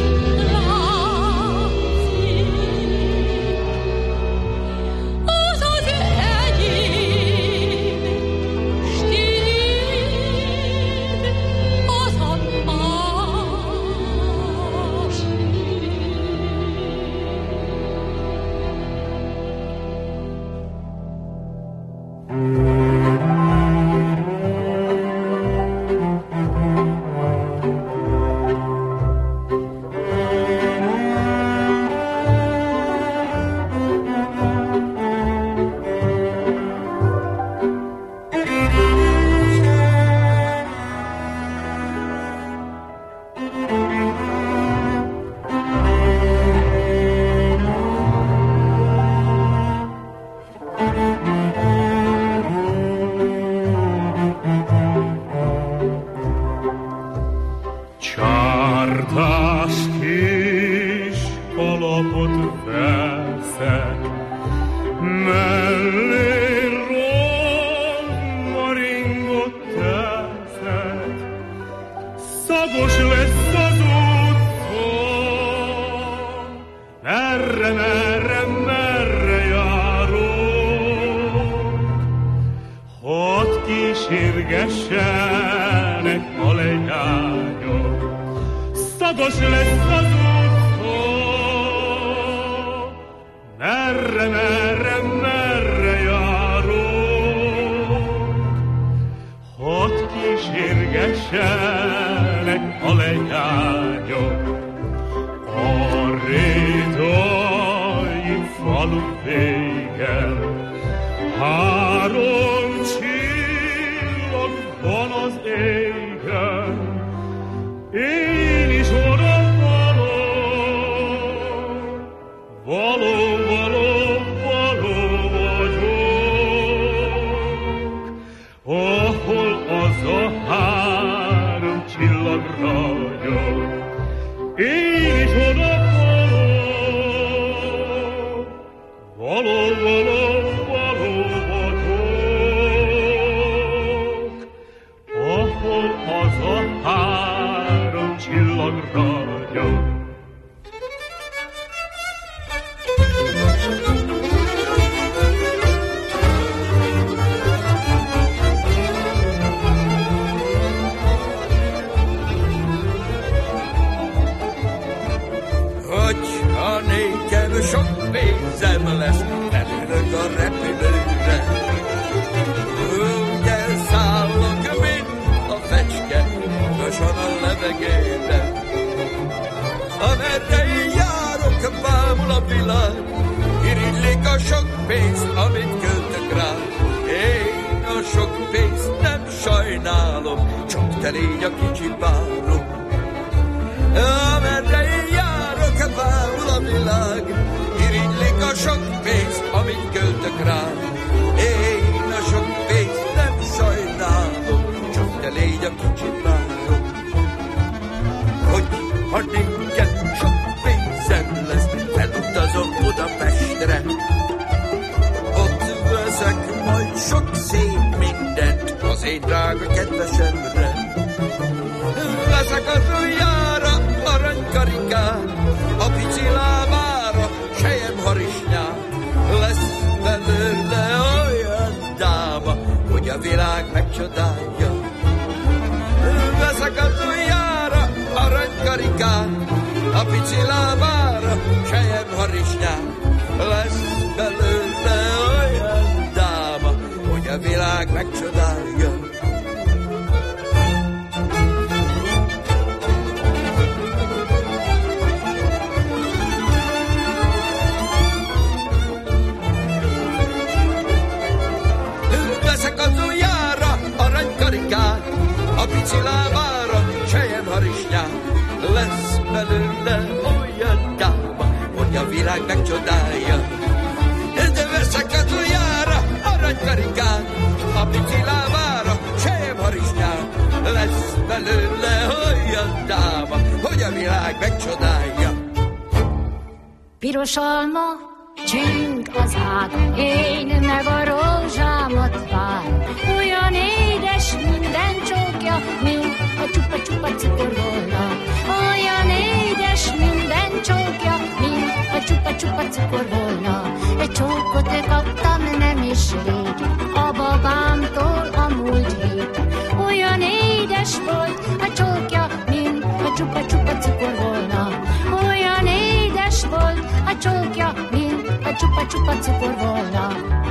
világ megcsodálja. De veszek a tujára, aranykarikát, haján, a pici lábára selyemharisnyán, lesz belőle olyan dáma, hogy a világ megcsodálja. Piros alma, csüng az ág, én meg a rózsámat vár. Olyan édes minden csókja, mint a csupa-csupa cukorvolna. Olyan édes minden csókja, mint a csupa-csupa cukorvolna. Egy csókot kaptam nem is rég, a babámtól a múlt hét. Olyan édes volt a csókja, mint a csupa-csupa cukorvolna. Olyan édes volt a csókja, mint a csupa-csupa cukorvolna.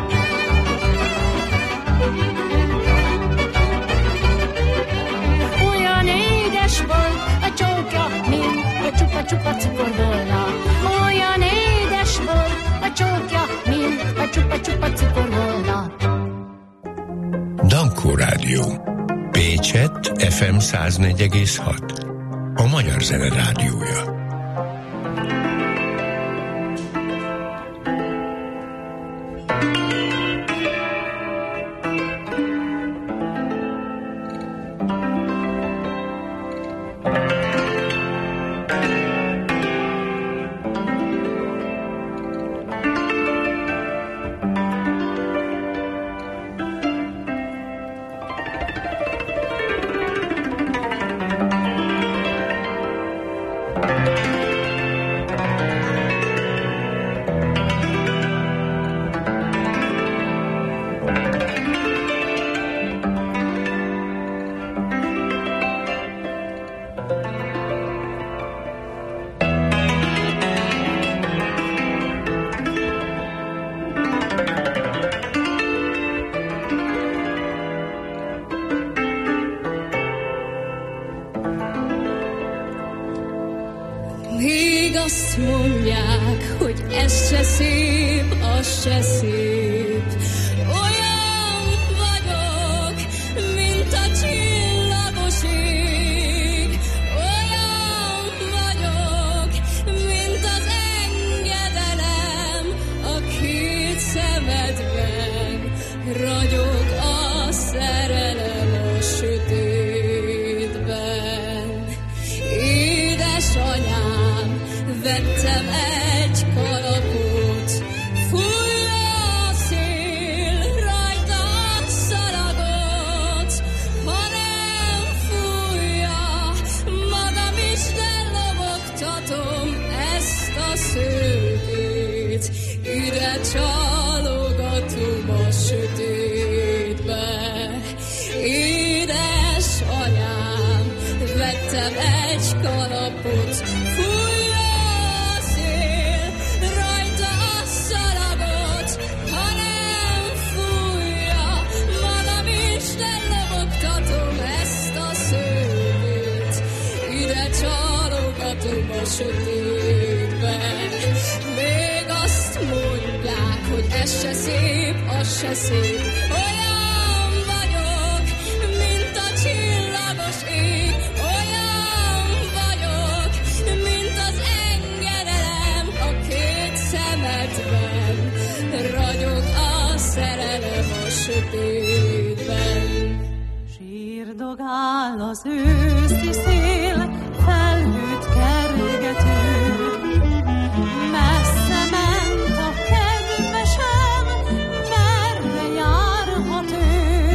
Olyan édes volt a csókja, mint a csupa-csupa cukorvolna. Olyan édes volt a csókja, mint a csupa-csupa cukorvolna. Dankó Rádió. Pécsett ef em száz négy egész hat. A Magyar Zene Rádiója. Még azt mondják, hogy ez se szép, az se szép. Olyan vagyok, mint a csillagos ég. Olyan vagyok, mint az engedelem a két szemedben. Ragyog a szerelem a sötétben. Édesanyám, vettem egy kalapot, fúj a szél, rajta szalagot. Ha nem fújja, magam is ellobogtatom ezt a szőkét. Ide csalogatom a sötétbe. Édesanyám, vettem egy kalapot, fúj a szél, rajta a szalagot. Ha nem fújja, magam is ellobogtatom ezt a szőkét. Ide csalogatom a sötétbe. Még azt mondják, hogy ez se szép, az se szép. Olyan vagyok, mint a csillagos ég. Olyan vagyok, mint az engedelem a két szemedben. Ragyog a szerelem a sötétben. Sírdogál az őszi szél, felhőt kergető. Messze ment a kedvesem, merre járhat ő?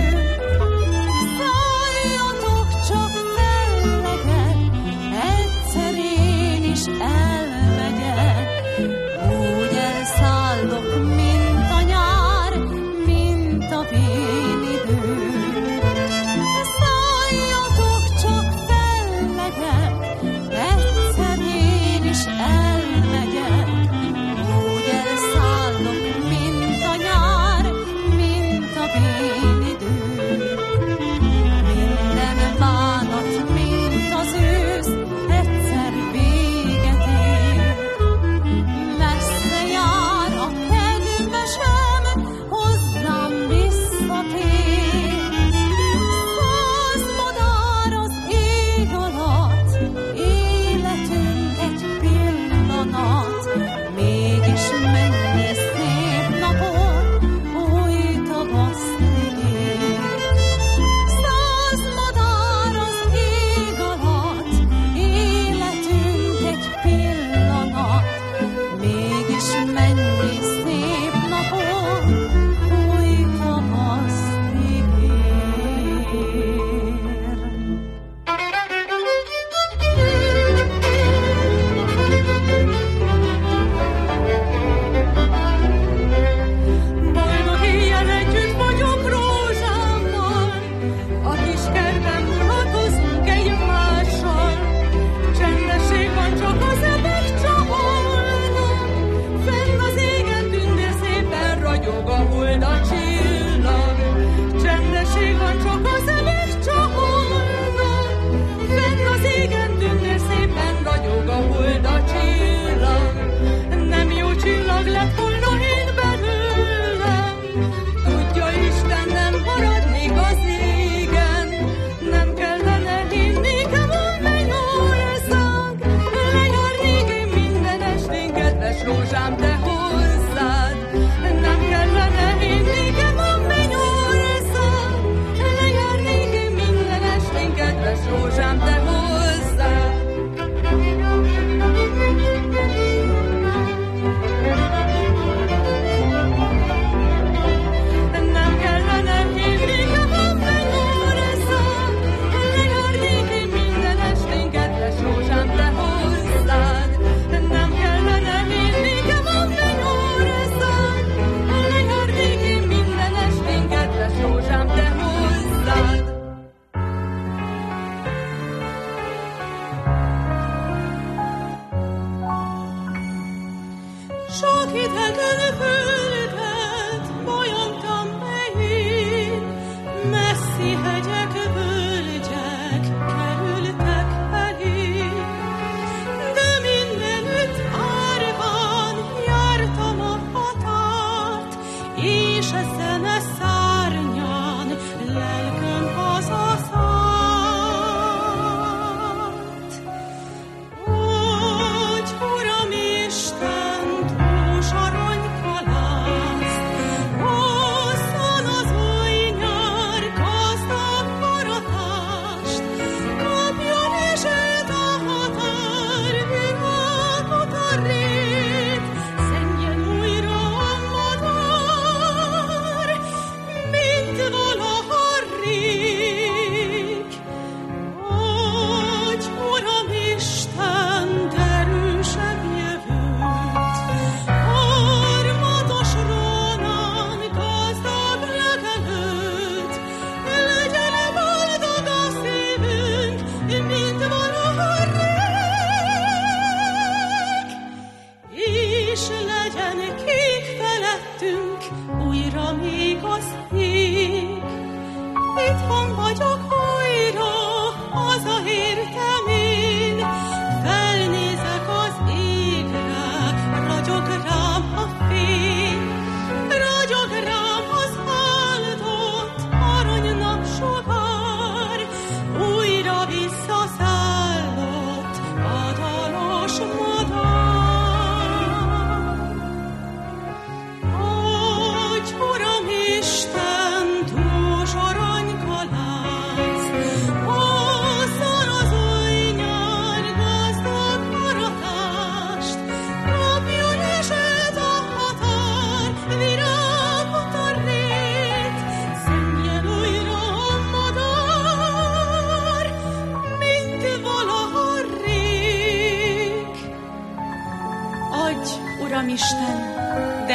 Szálljatok csak fellegek, egyszer én is elmegyek. Úgy elszállok, mint a nyár, mint a vén idő. Szálljatok csak fellegek,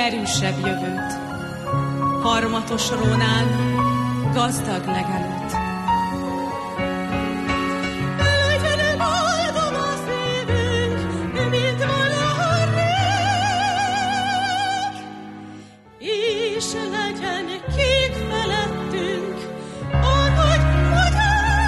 erősebb jövőt. Harmatos Rónán gazdag legelőtt. Legyen boldog az évünk, mint valaha rég, és legyen kék felettünk, ahogy magyar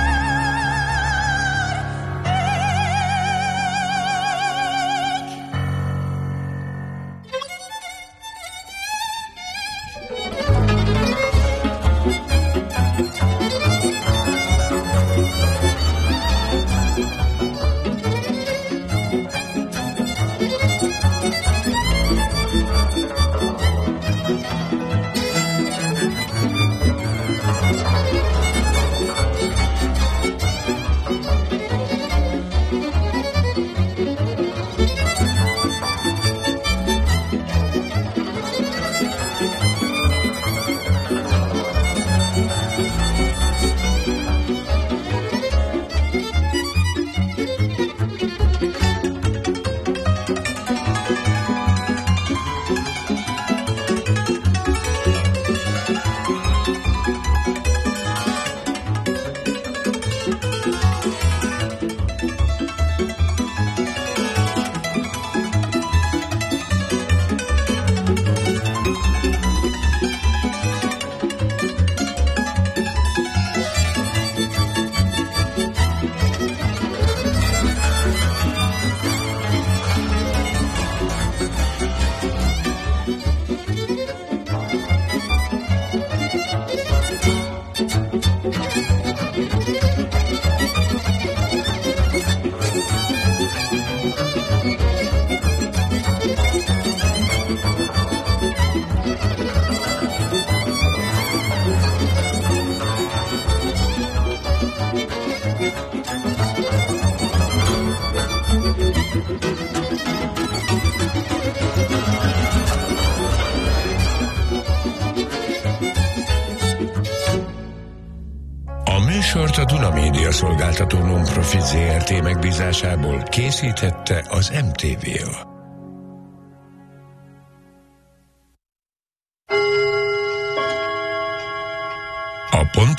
műsort a Duna Média Szolgáltató Non-Profit zé er té megbízásából készítette az em té vé á.